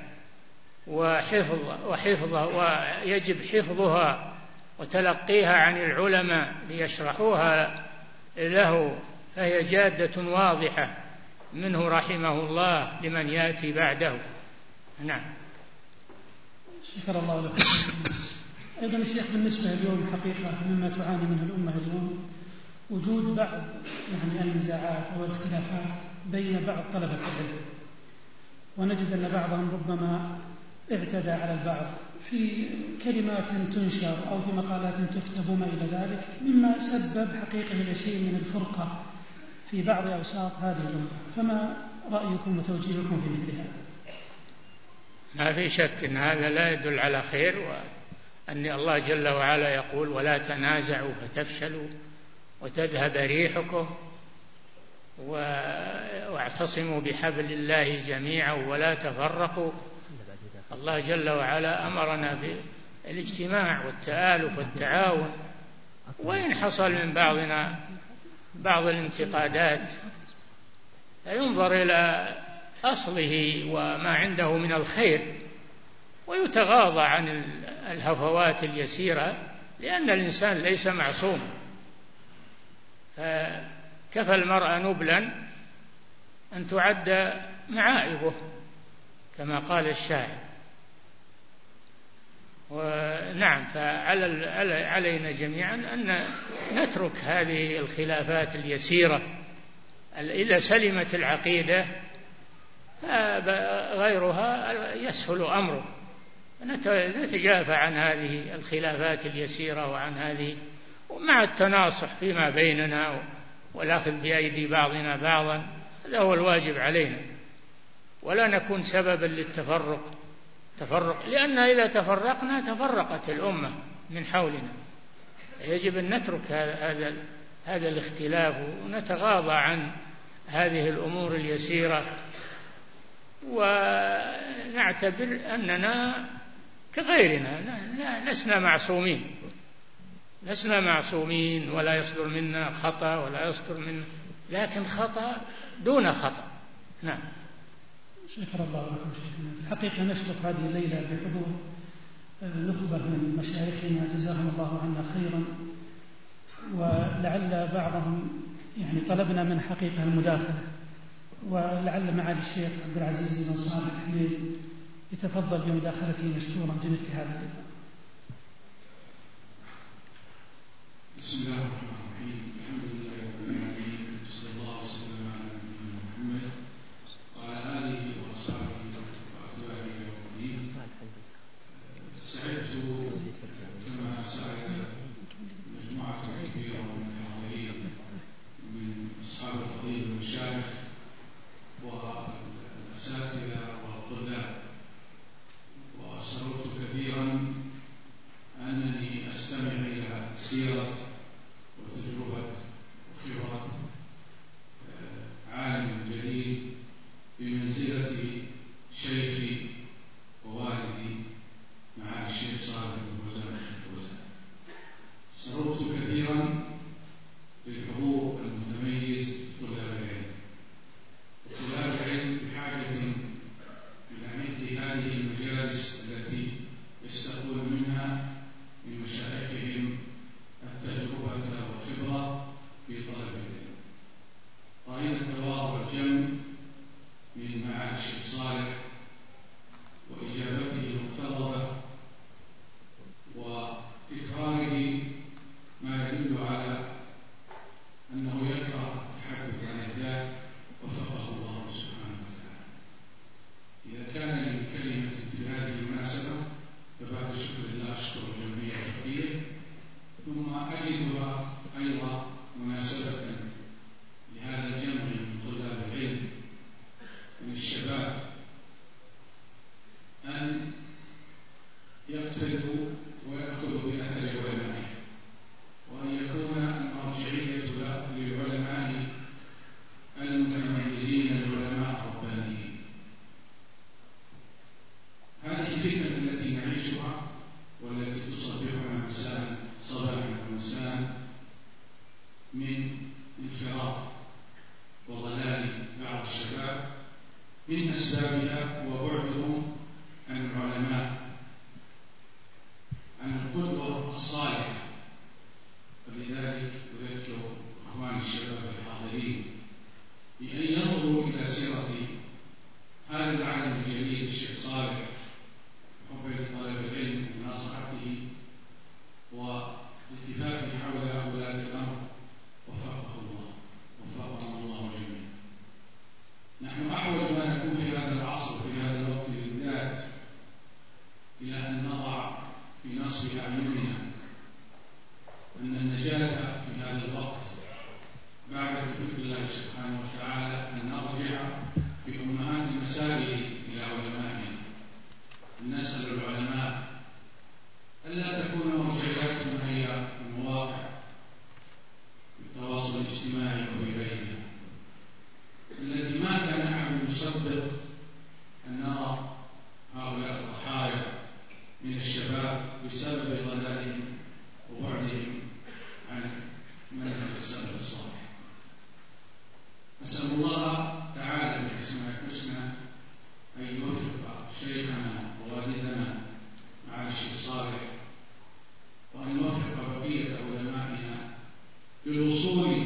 ويجب حفظها وتلقيها عن العلماء ليشرحوها له، فهي جادة واضحة منه رحمه الله لمن يأتي بعده. نعم. شكر الله لكم. أيضا الشيخ بالنسبة اليوم حقيقة مما تعاني منه الأمة اليوم وجود بعض النزاعات والاختلافات بين بعض طلبة العلم، ونجد أن بعضهم ربما اعتدى على البعض في كلمات تنشر أو في مقالات تكتب وما إلى ذلك، مما سبب حقيقة الشيء من الفرقة في بعض أوساط هذه الأمة. فما رأيكم وتوجيهكم في مثل هذا؟ ما في شك أن هذا لا يدل على خير، وأن الله جل وعلا يقول: ولا تنازعوا فتفشلوا وتذهب ريحكم واعتصموا بحبل الله جميعا ولا تفرقوا. الله جل وعلا أمرنا بالاجتماع والتآلف والتعاون، وإن حصل من بعضنا بعض الانتقادات فينظر إلى أصله وما عنده من الخير ويتغاضى عن الهفوات اليسيرة، لأن الإنسان ليس معصوم. فكفى المرء نبلا أن تعد معائبه كما قال الشاعر. ونعم، فعلينا جميعا أن نترك هذه الخلافات اليسيرة. إذا سلمت العقيدة غيرها يسهل أمره، نتجافى عن هذه الخلافات اليسيرة وعن هذه، ومع التناصح فيما بيننا والأخذ بأيدي بعضنا بعضا، هذا هو الواجب علينا، ولا نكون سببا للتفرق، لأن إذا تفرقنا تفرقت الأمة من حولنا. يجب أن نترك هذا الاختلاف ونتغاضى عن هذه الأمور اليسيرة، ونعتبر أننا كغيرنا، لسنا معصومين ولا يصدر منا خطأ ولا يصدر منا، لكن خطأ دون خطأ. نعم. شكر الله لكم شيخنا. في الحقيقة نشرف هذه الليلة بحضور نخبة من مشايخنا جزاهم الله عنا خيرا، ولعل بعضهم طلبنا من حقيقة المداخلة، ولعل معالي الشيخ عبد العزيز بن صالح يتفضل بمداخلته مشكورا بمثل هذا اللقاء. بسم الله الرحمن الرحيم. الحمد لله رب العالمين، صلى الله وسلم على نبينا محمد وعلى آله وأصحابه وأتباعه يوم الدين. سعدت كما سعد مجموعة كبيرة من الحاضرين من أصحاب الفضيلة والمشايخ والأساتذة والطلاب، وسررت كثيرا أنني أستمع إلى سيرة وتجربة وخبرة عالم جليل بمنزلة شيخي ووالدي معالي الشيخ صالح بن فوزان. سررت كثيرا بالحضور المتميز لطلاب العلم. طلاب العلم بحاجة إلى مثل هذه المجالس التي يستقون منها من مشايخهم التلاميذ من أسبابها هو بعدهم عن العلماء، عن القدوة الصالحة. ولذلك أذكر إخواني الشباب الحاضرين بأن ينظروا إلى سيرة هذا العالم الجليل الشيخ صالح، حبه لطلب العلم ونصحته والالتفاف حول ولاة الأمر، وفقهم الله جميعا. نحن أحوج ما نكون في هذا العصر وفي هذا الوقت بالذات إلى أن نضع في نصب أعيننا أن النجاة في هذا الوقت بعد توفيق الله سبحانه وتعالى أن نرجع بأمهات المسائل إلى علمائنا، أن نسأل العلماء، ألا تكون مرجعياتنا هي المواقع التواصل الاجتماعي وفي غيرها، التي ما كان أحد يصدق أن نرى هؤلاء الضحايا من الشباب بسبب ضلالهم وبعدهم عن منهج السلف الصالح. نسأل الله تعالى باسمه الحسنى أن يوفق شيخنا ووالدنا مع الشيخ صالح، وأن يوفق بقية علمائنا للوصول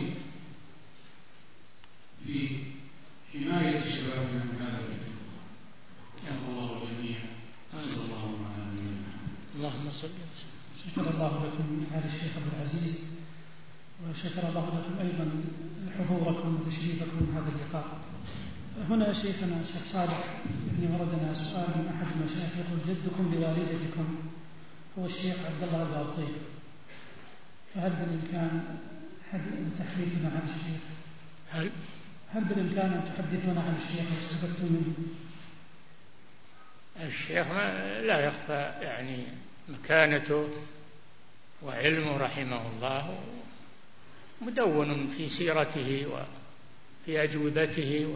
في حماية شبابنا من هذا الفتن. يا الله جميعا، صلى الله على نبينا محمد. اللهم صل وسلم. شكر الله لكم معالي الشيخ عبد العزيز، وشكر الله لكم أيضا حضوركم وتشريفكم هذا اللقاء. هنا شيخنا الشيخ صالح وردنا سؤال من أحد المشايخ يقول: جدكم بوالدتكم هو الشيخ عبد الله الغاطي، فهل بالإمكان أن تحدثنا عن الشيخ؟ هل بالإمكان أن تحدثنا عن الشيخ واستفدتم منه؟ الشيخ لا يخفى يعني مكانته وعلمه رحمه الله مدون في سيرته وفي أجوبته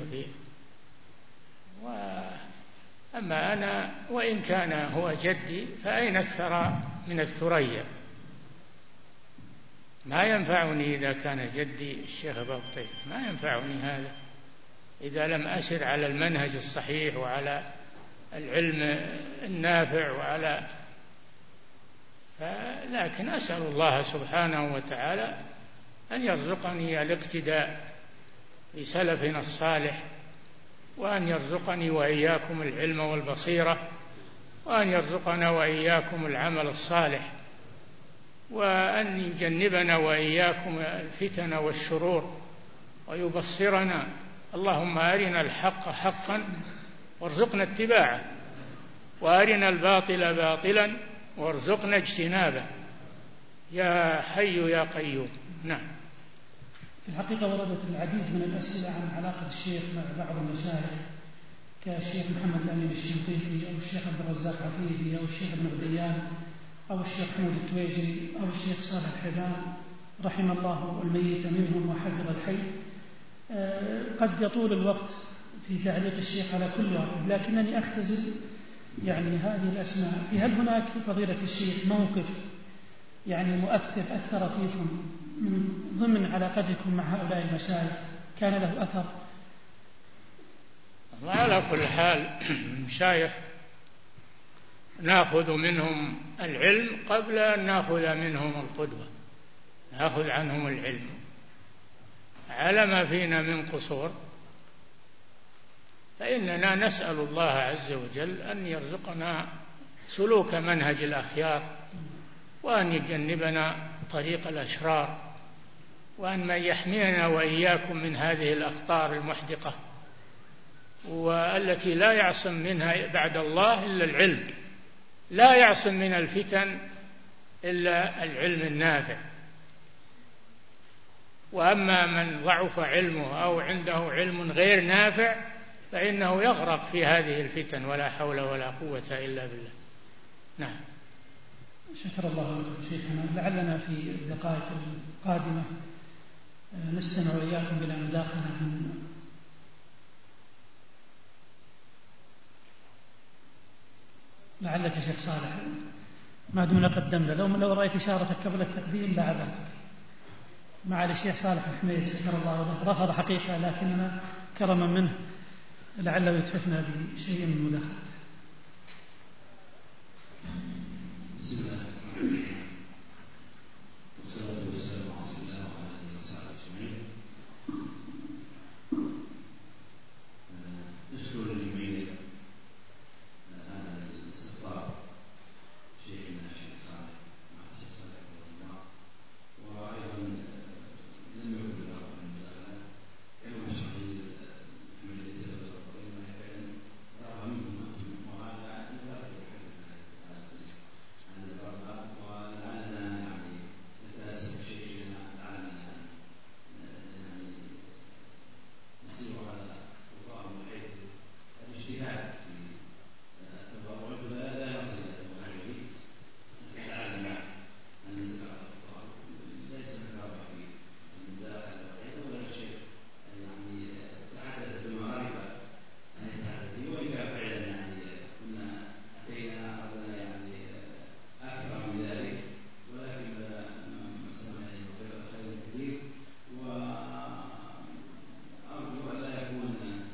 أما أنا وإن كان هو جدي فأين الثرى من الثريا؟ ما ينفعني إذا كان جدي الشيخ بطيف، ما ينفعني هذا إذا لم أسر على المنهج الصحيح وعلى العلم النافع لكن أسأل الله سبحانه وتعالى أن يرزقني الاقتداء بسلفنا الصالح، وأن يرزقني وإياكم العلم والبصيرة، وأن يرزقنا وإياكم العمل الصالح، وأن يجنبنا وإياكم الفتن والشرور ويبصرنا. اللهم أرنا الحق حقا وارزقنا اتباعه، وأرنا الباطل باطلا وارزقنا اجتنابه، يا حي يا قيوم. نعم. في الحقيقة وردت العديد من الأسئلة عن علاقة الشيخ مع بعض المشايخ كالشيخ محمد الأمين الشنقيطي أو الشيخ عبد الرزاق عفيفي أو الشيخ ابن غديان أو الشيخ حمود التويجري أو الشيخ صالح الحيدان، رحم الله الميت منهم وحفظ الحي. قد يطول الوقت في تعليق الشيخ على كل واحد، لكنني أختزل يعني هذه الأسماء. هل هناك فضيلة الشيخ موقف يعني مؤثر أثر فيكم من ضمن علاقتكم مع هؤلاء المشايخ كان له أثر؟ على كل حال المشايخ نأخذ منهم العلم قبل أن نأخذ منهم القدوة، نأخذ عنهم العلم على ما فينا من قصور، فإننا نسأل الله عز وجل أن يرزقنا سلوك منهج الأخيار، وأن يجنبنا طريق الأشرار، وأن يحمينا وإياكم من هذه الأخطار المحدقة والتي لا يعصم منها بعد الله إلا العلم، لا يعصم من الفتن إلا العلم النافع. وأما من ضعف علمه أو عنده علم غير نافع فإنه يغرق في هذه الفتن، ولا حول ولا قوة إلا بالله. نعم. شكر الله لكم شيخنا. لعلنا في الدقائق القادمة نستمع إياكم بلا مداخلة من لعلك يا شيخ صالح ما دمنا قدمنا، لو رأيت إشارتك قبل التقديم لعبرتك. معالي الشيخ صالح الحميد شكر الله له، رفض حقيقة لكننا كرما منه لعله يتحفنا بشيء من المداخلة. بسم الله الرحمن الرحيم، والصلاة والسلام على رسول الله وعلى آله وصحبه أجمعين. نشكر الجميع هذا الاستقطاب شيخنا الشيخ صالح مع الشيخ صالح رحمه الله، وأيضا لم يكن له المداخلة كما شرح محمد السبب الفضيل ما فعلا رغم منكم أنتم، وهذا يفرق عن الرغبة، ولعلنا يعني نتأسف بشيخنا، لعلنا يعني نسير على خطاهم بحيث الاجتهاد في التبرع لا يصل إلى المعالي، لعلنا أن نسير على خطاهم. ليس هناك في المداخلة وحيدة ولا شيء يعني تحدث بمعرفة أن يتحدث فيه، وإن كان فعلا يعني كنا أتينا أردنا يعني أكثر من ذلك، ولكن ما سمعنا خير كثير، وأرجو أن لا يكون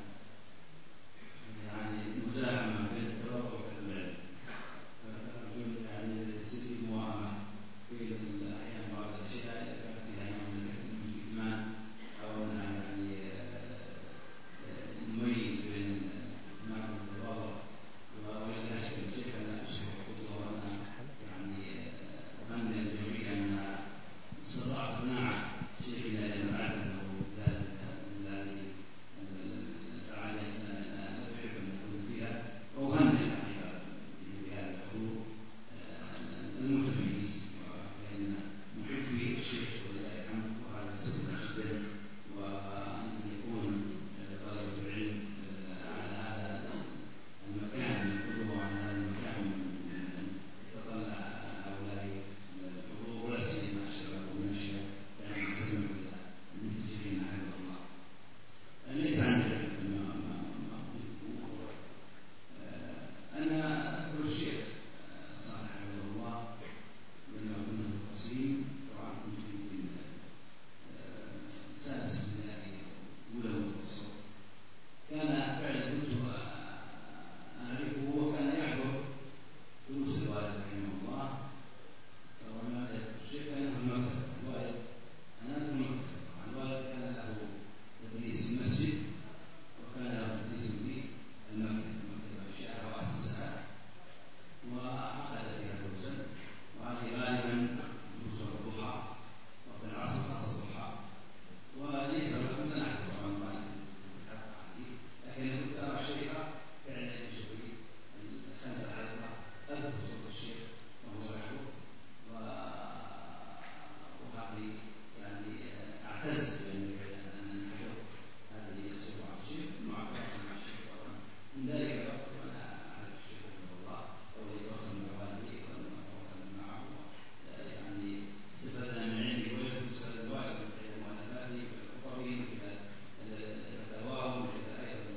يعني مزاحمة بين التبرع وكتب العلم، فأرجو يعني يصير في موائمة في الأحيان بعض الأشياء إذا كانت فيها نوع من الكتمان، أو يعني نميز بين الكتمان والتواضع. وإذا أشكل شيء فلا أشكر خطوة، وأنا يعني أمني الجميع أن استطاع اقناع شيخنا لما أعلم أنه ذلك من هذه الفعاليات لا أحب أن نكون فيها، وأهنئ الحقيقة بهذا الحضور المتميز، لأن محبي الشيخ ولله الحمد، وهذا سبب جدا، وأن يكون طلبة العلم على هذا المكان يقولوا عن هذا المكان يتطلع هؤلاء الحضور، ولا سيما الشباب والنشأة، يعني نستمع إلى المنتجين حفظه الله. ليس عندي كما أنا أذكر الشيخ صالح حفظه الله لما كنا مختصين، طبعا كنت يمكن سادس ابتدائي أولى متوسط، كان فعلا كنت أعرفه وكان يحضر دروس الوالد رحمه الله. طبعا الشيخ كان يأخذ المكتب، الوالد أنا أذكر المكتب، الوالد كان له تدريس في المسجد، وكان له تدريس في المكتب الشيخ وأسسها وعقد فيها دروسا، وهذه غالبا دروس الضحى، وفي العصر عصر الضحى، وليس لكم أن أحضر عن الوالد لكن كنت أرى الشيخ فعلا يشبه خلف الحلقة، أذكر صوت الشيخ وهو يحضر، وهذه يعني أعتز بأن نحضر هذه الصورة عن الشيخ مع الشيخ. من ذلك الوقت وأنا أعرف الشيخ رحمه الله، أو يتواصل مع والدي وأتواصل معه، يعني استفدنا من علمه ويكون سبب واجب في مؤلفاته وخطبه وكذا فتاواه وكذا، أيضا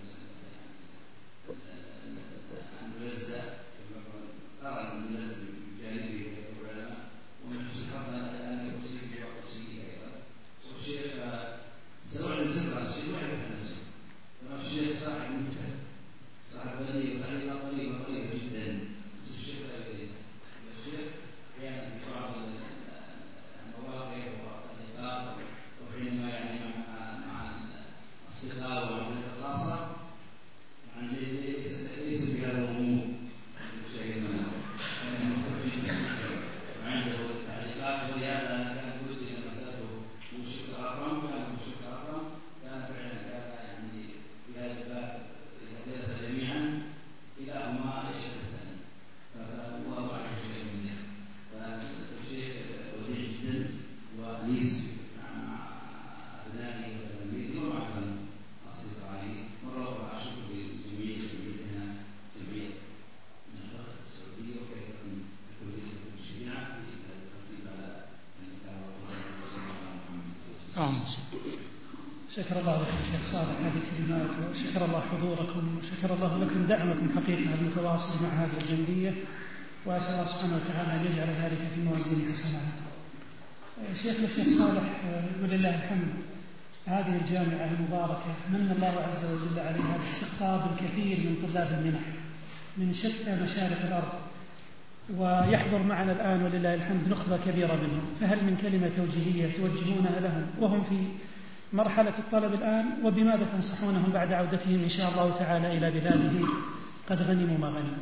الملزق كما قال الملزق بجانبه العلماء، ومن حسن حظنا أن يكسي وكسيه أيضا. والشيخ سواء سر الشيخ ما يعرف نفسه، الشيخ صاحب مجتهد، صاحب بلدي وتعليق طريقة جدا، بس الشيخ لا يريد. الشيخ أحيانا في بعض المواقف والتعليقات، وحينما يعني مع الأصدقاء والناس الخاصة يعني ليس بهذا الغموض الشيء كان مختلف جدا وعنده تعليقات، ولهذا كان ودي أن أسأله الشيخ أكرم، كان الشيخ أكرم كان فعلا يعني في هذا الباب إذا جلس جميعا كلاهما يشهد الثاني، فهو واحد شيء من ذلك. فالشيخ وديع جدا وأنيس مع أبنائه وتلاميذه ومع أصدقائه. مرة أخرى أشكر جميعنا جميع من الدولة السعودية وكثيرا من الكلية الشريعة في هذا الترتيب على الكتاب محمد. شكر الله لكم شيخ صالح هذه الكلمات، وشكر الله حضوركم، وشكر الله لكم دعمكم حقيقة المتواصل مع هذه الجمعية، وأسأل الله سبحانه وتعالى أن يجعل ذلك في موازين حسناتكم. شيخنا الشيخ صالح ولله الحمد هذه الجامعة المباركة من الله عز وجل عليها باستقطاب الكثير من طلاب المنح من شتى مشارق الأرض، ويحضر معنا الآن ولله الحمد نخبة كبيرة منهم، فهل من كلمة توجيهية توجهونها لهم وهم في مرحلة الطلب الآن، وبماذا تنصحونهم بعد عودتهم إن شاء الله تعالى إلى بلادهم قد غنموا ما غنموا؟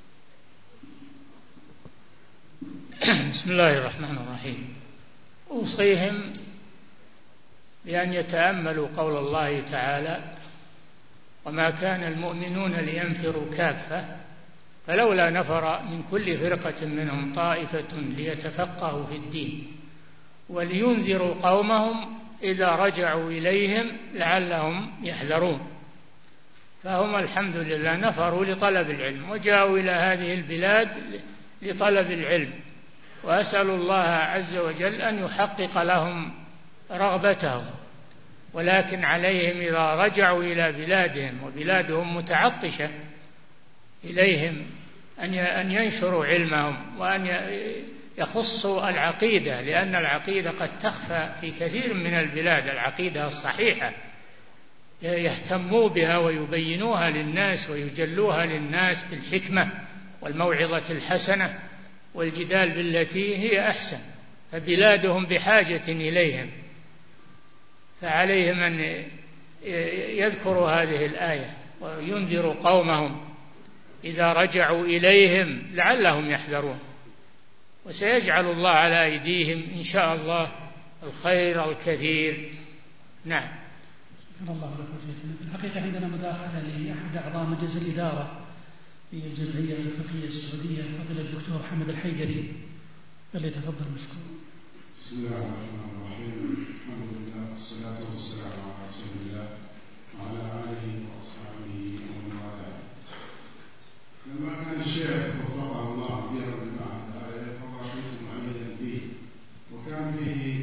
بسم الله الرحمن الرحيم. أوصيهم بأن يتأملوا قول الله تعالى: وما كان المؤمنون لينفروا كافة فلولا نفر من كل فرقة منهم طائفة ليتفقهوا في الدين ولينذروا قومهم إذا رجعوا إليهم لعلهم يحذرون. فهم الحمد لله نفروا لطلب العلم وجاءوا إلى هذه البلاد لطلب العلم، وأسأل الله عز وجل أن يحقق لهم رغبتهم، ولكن عليهم إذا رجعوا إلى بلادهم وبلادهم متعطشة إليهم أن ينشروا علمهم وأن يخصوا العقيدة، لأن العقيدة قد تخفى في كثير من البلاد، العقيدة الصحيحة يهتموا بها ويبينوها للناس ويجلوها للناس بالحكمة والموعظة الحسنة والجدال بالتي هي أحسن، فبلادهم بحاجة إليهم. فعليهم أن يذكروا هذه الآية وينذروا قومهم إذا رجعوا إليهم لعلهم يحذرون، وسيجعل الله على أيديهم إن شاء الله الخير الكثير. نعم. شكرا الله لكم شيخنا. في الحقيقة عندنا مداخلة لأحد أعضاء مجلس الإدارة في الجمعية الفقهية السعودية، فضيلة الدكتور حمد الحيدري، فليتفضل مشكورا. بسم الله الرحمن الرحيم. الحمد لله والصلاة والسلام على رسول الله وعلى آله وأصحابه ومن والاه. لما كان الشيخ وفقه الله مديرا للمعهد فقط كنت معيدا فيه، وكان فيه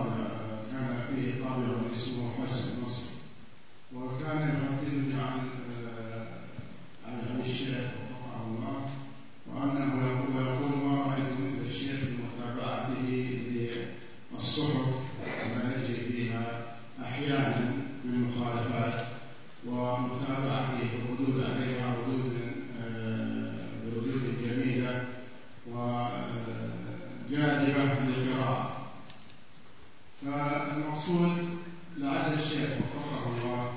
طابع اسمه حسن نصر، وكان يحدثني عن الشيخ وفقه الله، وأنه يقول ما رأيت مثل الشيخ بمتابعته للصحف وما يجري فيها أحيانا من مخالفات، ومتابعته بالردود عليها بردود جميلة وجاذبة للقراءة. فالمقصود لعل الشيخ وفقه الله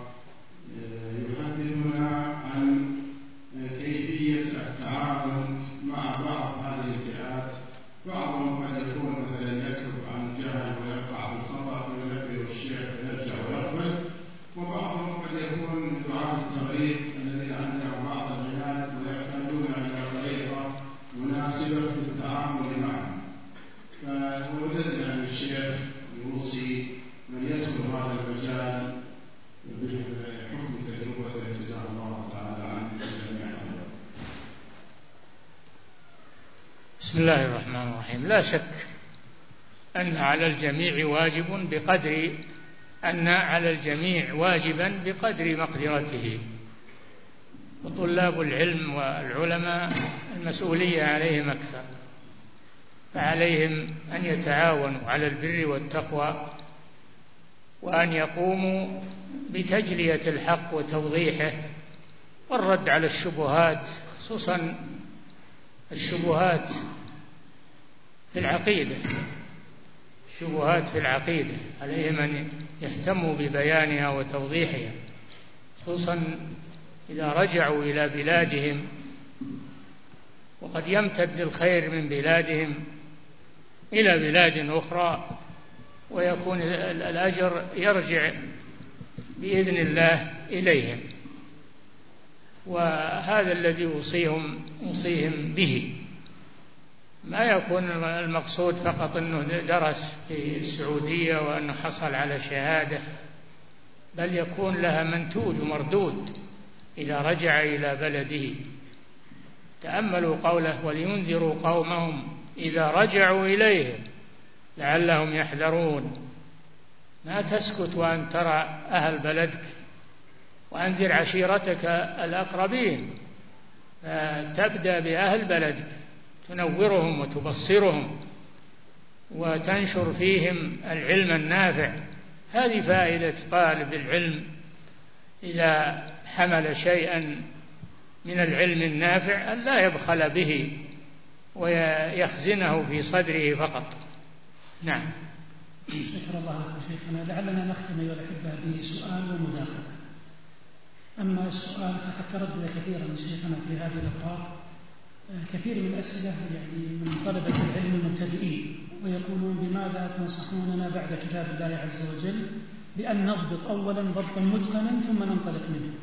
يحدثنا عن كيفية التعامل مع بعض هذه الفئات. بعضهم قد يكون مثلا يكتب عن جهل ويقع بالخطأ وينبه الشيخ ويرجع ويقبل، وبعضهم قد يكون من دعاة التغريب الذين عندهم بعض العناد ويحتاجون إلى طريقة مناسبة في التعامل معهم. فوجدنا أن الشيخ يوصي من يدخل هذا المجال بحكم تجربته جزاه الله تعالى عن الجميع. بسم الله الرحمن الرحيم. لا شك أن على الجميع واجبا بقدر مقدرته، وطلاب العلم والعلماء المسؤولية عليهم أكثر، فعليهم أن يتعاونوا على البر والتقوى، وأن يقوموا بتجلية الحق وتوضيحه والرد على الشبهات، خصوصا الشبهات في العقيدة، عليهم أن يهتموا ببيانها وتوضيحها، خصوصا إذا رجعوا إلى بلادهم، وقد يمتد الخير من بلادهم إلى بلاد أخرى، ويكون الأجر يرجع بإذن الله إليهم. وهذا الذي أوصيهم به. ما يكون المقصود فقط أنه درس في السعودية وأنه حصل على شهادة، بل يكون لها منتوج ومردود إذا رجع إلى بلده. تأملوا قوله: ولينذروا قومهم إذا رجعوا إليهم لعلهم يحذرون. ما تسكت وأن ترى أهل بلدك، وأنذر عشيرتك الأقربين، تبدأ بأهل بلدك، تنورهم وتبصرهم وتنشر فيهم العلم النافع، هذه فائدة طالب العلم إذا حمل شيئا من العلم النافع أن لا يبخل به ويخزنه في صدره فقط. نعم. شكر الله لكم شيخنا. لعلنا نختم أيها الأحبة بسؤال ومداخلة. أما السؤال فقد تردد كثيرا شيخنا في هذه الأوقات كثير من الأسئلة يعني من طلبة العلم المبتدئين، ويقولون: بماذا تنصحوننا بعد كتاب الله عز وجل بأن نضبط أولا ضبطا متقنا ثم ننطلق منه؟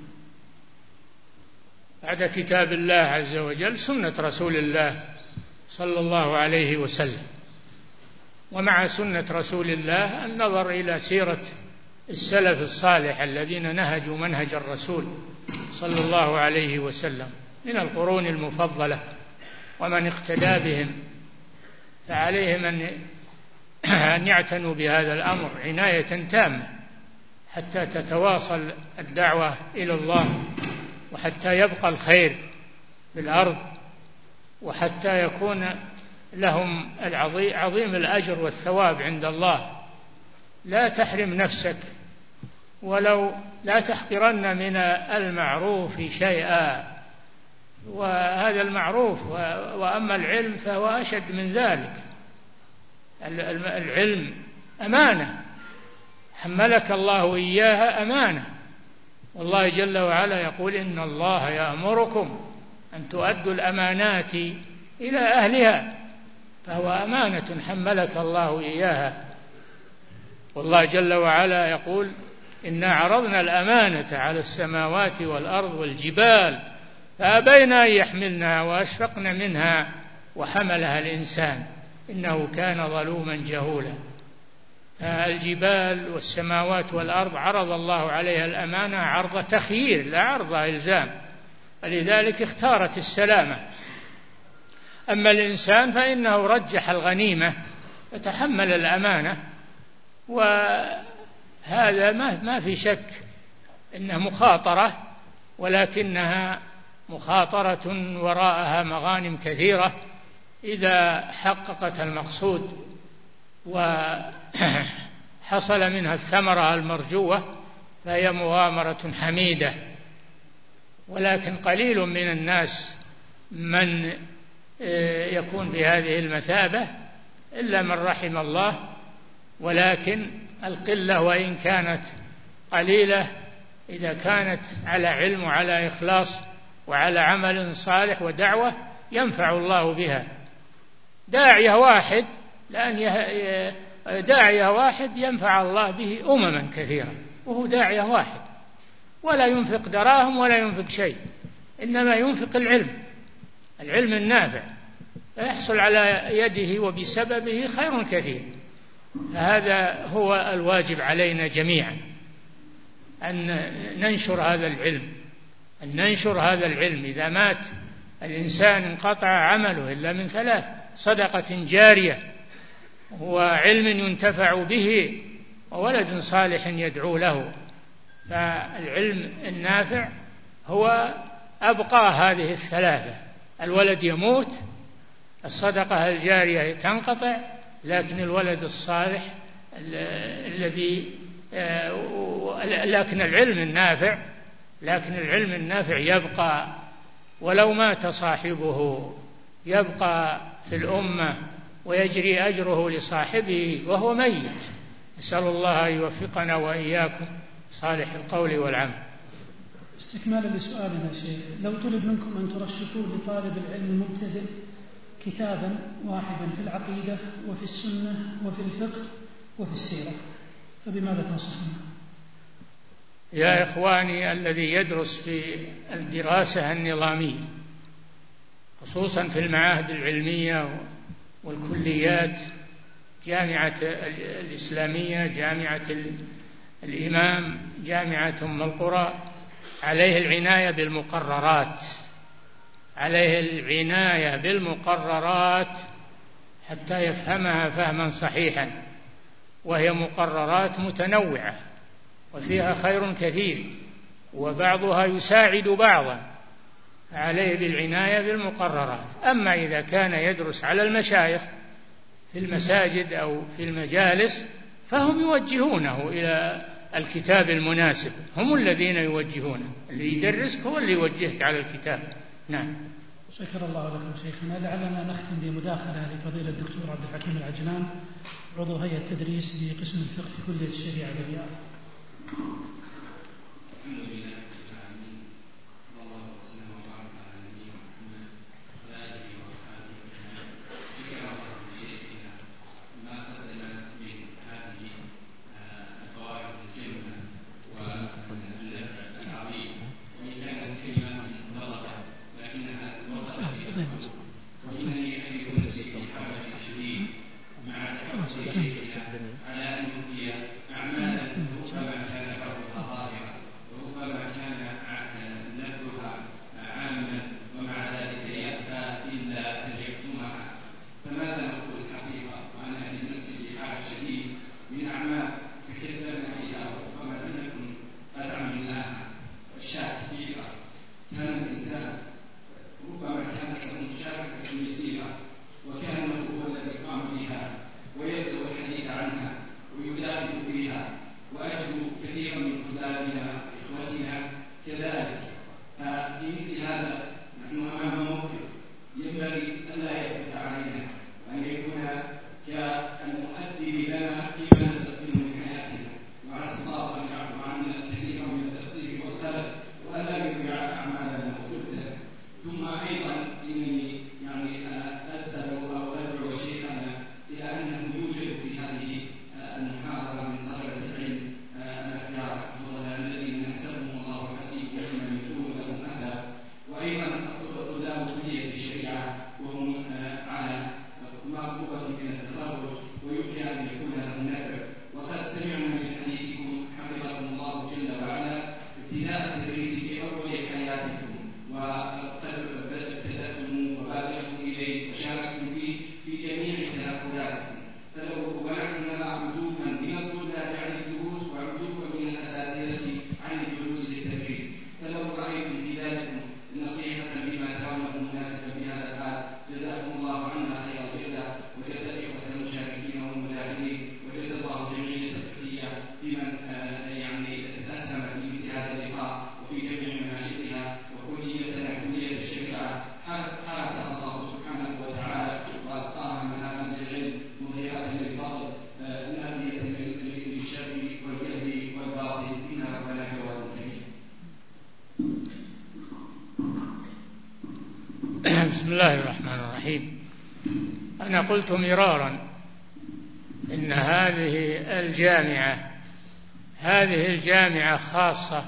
بعد كتاب الله عز وجل سنة رسول الله صلى الله عليه وسلم، ومع سنة رسول الله النظر إلى سيرة السلف الصالح الذين نهجوا منهج الرسول صلى الله عليه وسلم من القرون المفضلة ومن اقتدى بهم، فعليهم أن يعتنوا بهذا الأمر عناية تامة حتى تتواصل الدعوة إلى الله، وحتى يبقى الخير في الأرض، وحتى يكون لهم عظيم الأجر والثواب عند الله. لا تحرم نفسك، ولو لا تحقرن من المعروف شيئا، وهذا المعروف. وأما العلم فهو أشد من ذلك. العلم أمانة حملك الله إياها، أمانة، والله جل وعلا يقول: إن الله يأمركم أن تؤدوا الأمانات إلى أهلها، فهو أمانة حملك الله إياها. والله جل وعلا يقول: إنا عرضنا الأمانة على السماوات والأرض والجبال فأبين أن يحملنها وأشفقن منها وحملها الإنسان إنه كان ظلوما جهولا. الجبال والسماوات والأرض عرض الله عليها الأمانة عرض تخيير لا عرض إلزام، ولذلك اختارت السلامة. أما الإنسان فإنه رجح الغنيمة وتحمل الأمانة، وهذا ما في شك إنها مخاطرة، ولكنها مخاطرة وراءها مغانم كثيرة إذا حققت المقصود وحصل منها الثمرة المرجوة فهي مغامرة حميدة. ولكن قليل من الناس من يكون بهذه المثابة إلا من رحم الله، ولكن القلة وإن كانت قليلة إذا كانت على علم وعلى إخلاص وعلى عمل صالح ودعوة ينفع الله بها. داعية واحد ينفع الله به أمما كثيرة، وهو داعية واحد، ولا ينفق دراهم ولا ينفق شيء، إنما ينفق العلم النافع، فيحصل على يده وبسببه خير كثير. فهذا هو الواجب علينا جميعا، أن ننشر هذا العلم. إذا مات الإنسان انقطع عمله إلا من ثلاث: صدقة جارية، وعلم ينتفع به، وولد صالح يدعو له. فالعلم النافع هو أبقى هذه الثلاثة: الولد يموت، الصدقة الجارية تنقطع، لكن الولد الصالح لكن العلم النافع يبقى، ولو مات صاحبه يبقى في الأمة ويجري أجره لصاحبه وهو ميت. نسأل الله أن يوفقنا وإياكم صالح القول والعمل. استكمالا لسؤالنا شيخ، لو طلب منكم أن ترشحوا لطالب العلم المبتدئ كتابا واحدا في العقيدة وفي السنة وفي الفقه وفي السيرة، فبماذا تنصحون؟ يا إخواني، الذي يدرس في الدراسة النظامية خصوصا في المعاهد العلمية والكليات، جامعة الإسلامية، جامعة الإمام، جامعة أم القرى، عليه العناية بالمقررات حتى يفهمها فهما صحيحا، وهي مقررات متنوعة وفيها خير كثير، وبعضها يساعد بعضا، عليه بالعناية بالمقررات. أما إذا كان يدرس على المشايخ في المساجد أو في المجالس فهم يوجهونه إلى الكتاب المناسب، هم الذين يوجهونه، اللي يدرسك هو اللي يوجهك على الكتاب. نعم. شكر الله لكم شيخنا. لعلنا نختم بمداخلة لفضيلة الدكتور عبد الحكيم العجلان، عضو هيئة التدريس بقسم الفقه في كلية الشريعة بالرياض. بسم الله الرحمن الرحيم. أنا قلت مرارا إن هذه الجامعة خاصة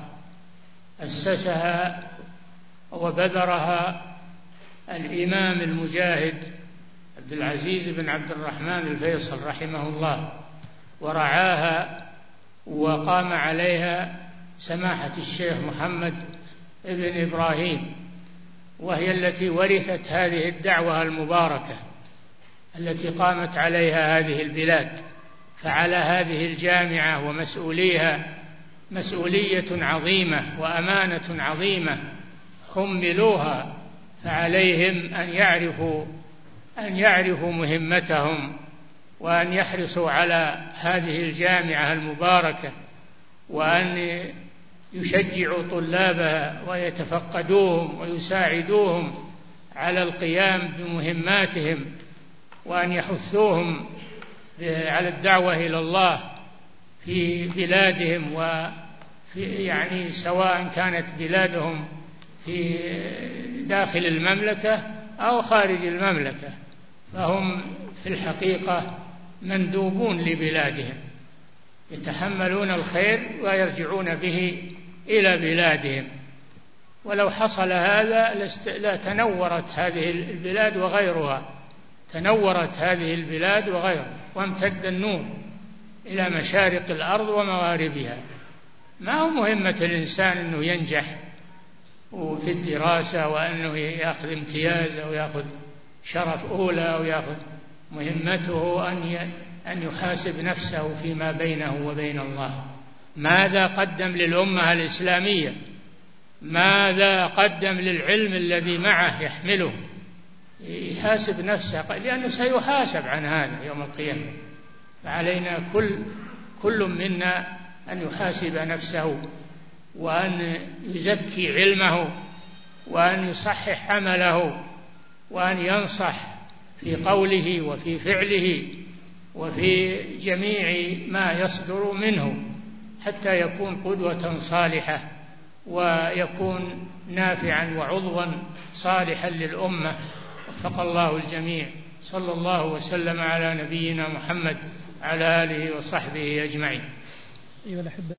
أسسها وبذرها الإمام المجاهد عبد العزيز بن عبد الرحمن الفيصل رحمه الله، ورعاها وقام عليها سماحة الشيخ محمد ابن إبراهيم، وهي التي ورثت هذه الدعوة المباركة التي قامت عليها هذه البلاد. فعلى هذه الجامعة ومسؤوليها مسؤولية عظيمة وأمانة عظيمة حملوها، فعليهم أن يعرفوا مهمتهم، وأن يحرصوا على هذه الجامعة المباركة، وأن يشجعوا طلابها ويتفقدوهم ويساعدوهم على القيام بمهماتهم، وأن يحثوهم على الدعوة إلى الله في بلادهم، وفي سواء كانت بلادهم في داخل المملكة أو خارج المملكة، فهم في الحقيقة مندوبون لبلادهم، يتحملون الخير ويرجعون به إلى بلادهم. ولو حصل هذا لتنورت هذه البلاد وغيرها، وامتد النور إلى مشارق الأرض ومغاربها. ما هو مهمة الإنسان أنه ينجح في الدراسة وأنه يأخذ امتياز أو يأخذ شرف أولى أو يأخذ، مهمته أن يحاسب نفسه فيما بينه وبين الله. ماذا قدم للأمة الإسلامية؟ ماذا قدم للعلم الذي معه يحمله؟ يحاسب نفسه، لأنه سيحاسب عن هذا يوم القيامة. فعلينا كل منا أن يحاسب نفسه وأن يزكي علمه وأن يصحح عمله وأن ينصح في قوله وفي فعله وفي جميع ما يصدر منه حتى يكون قدوة صالحة ويكون نافعا وعضوا صالحا للأمة. وفق الله الجميع. صلى الله وسلم على نبينا محمد على آله وصحبه أجمعين.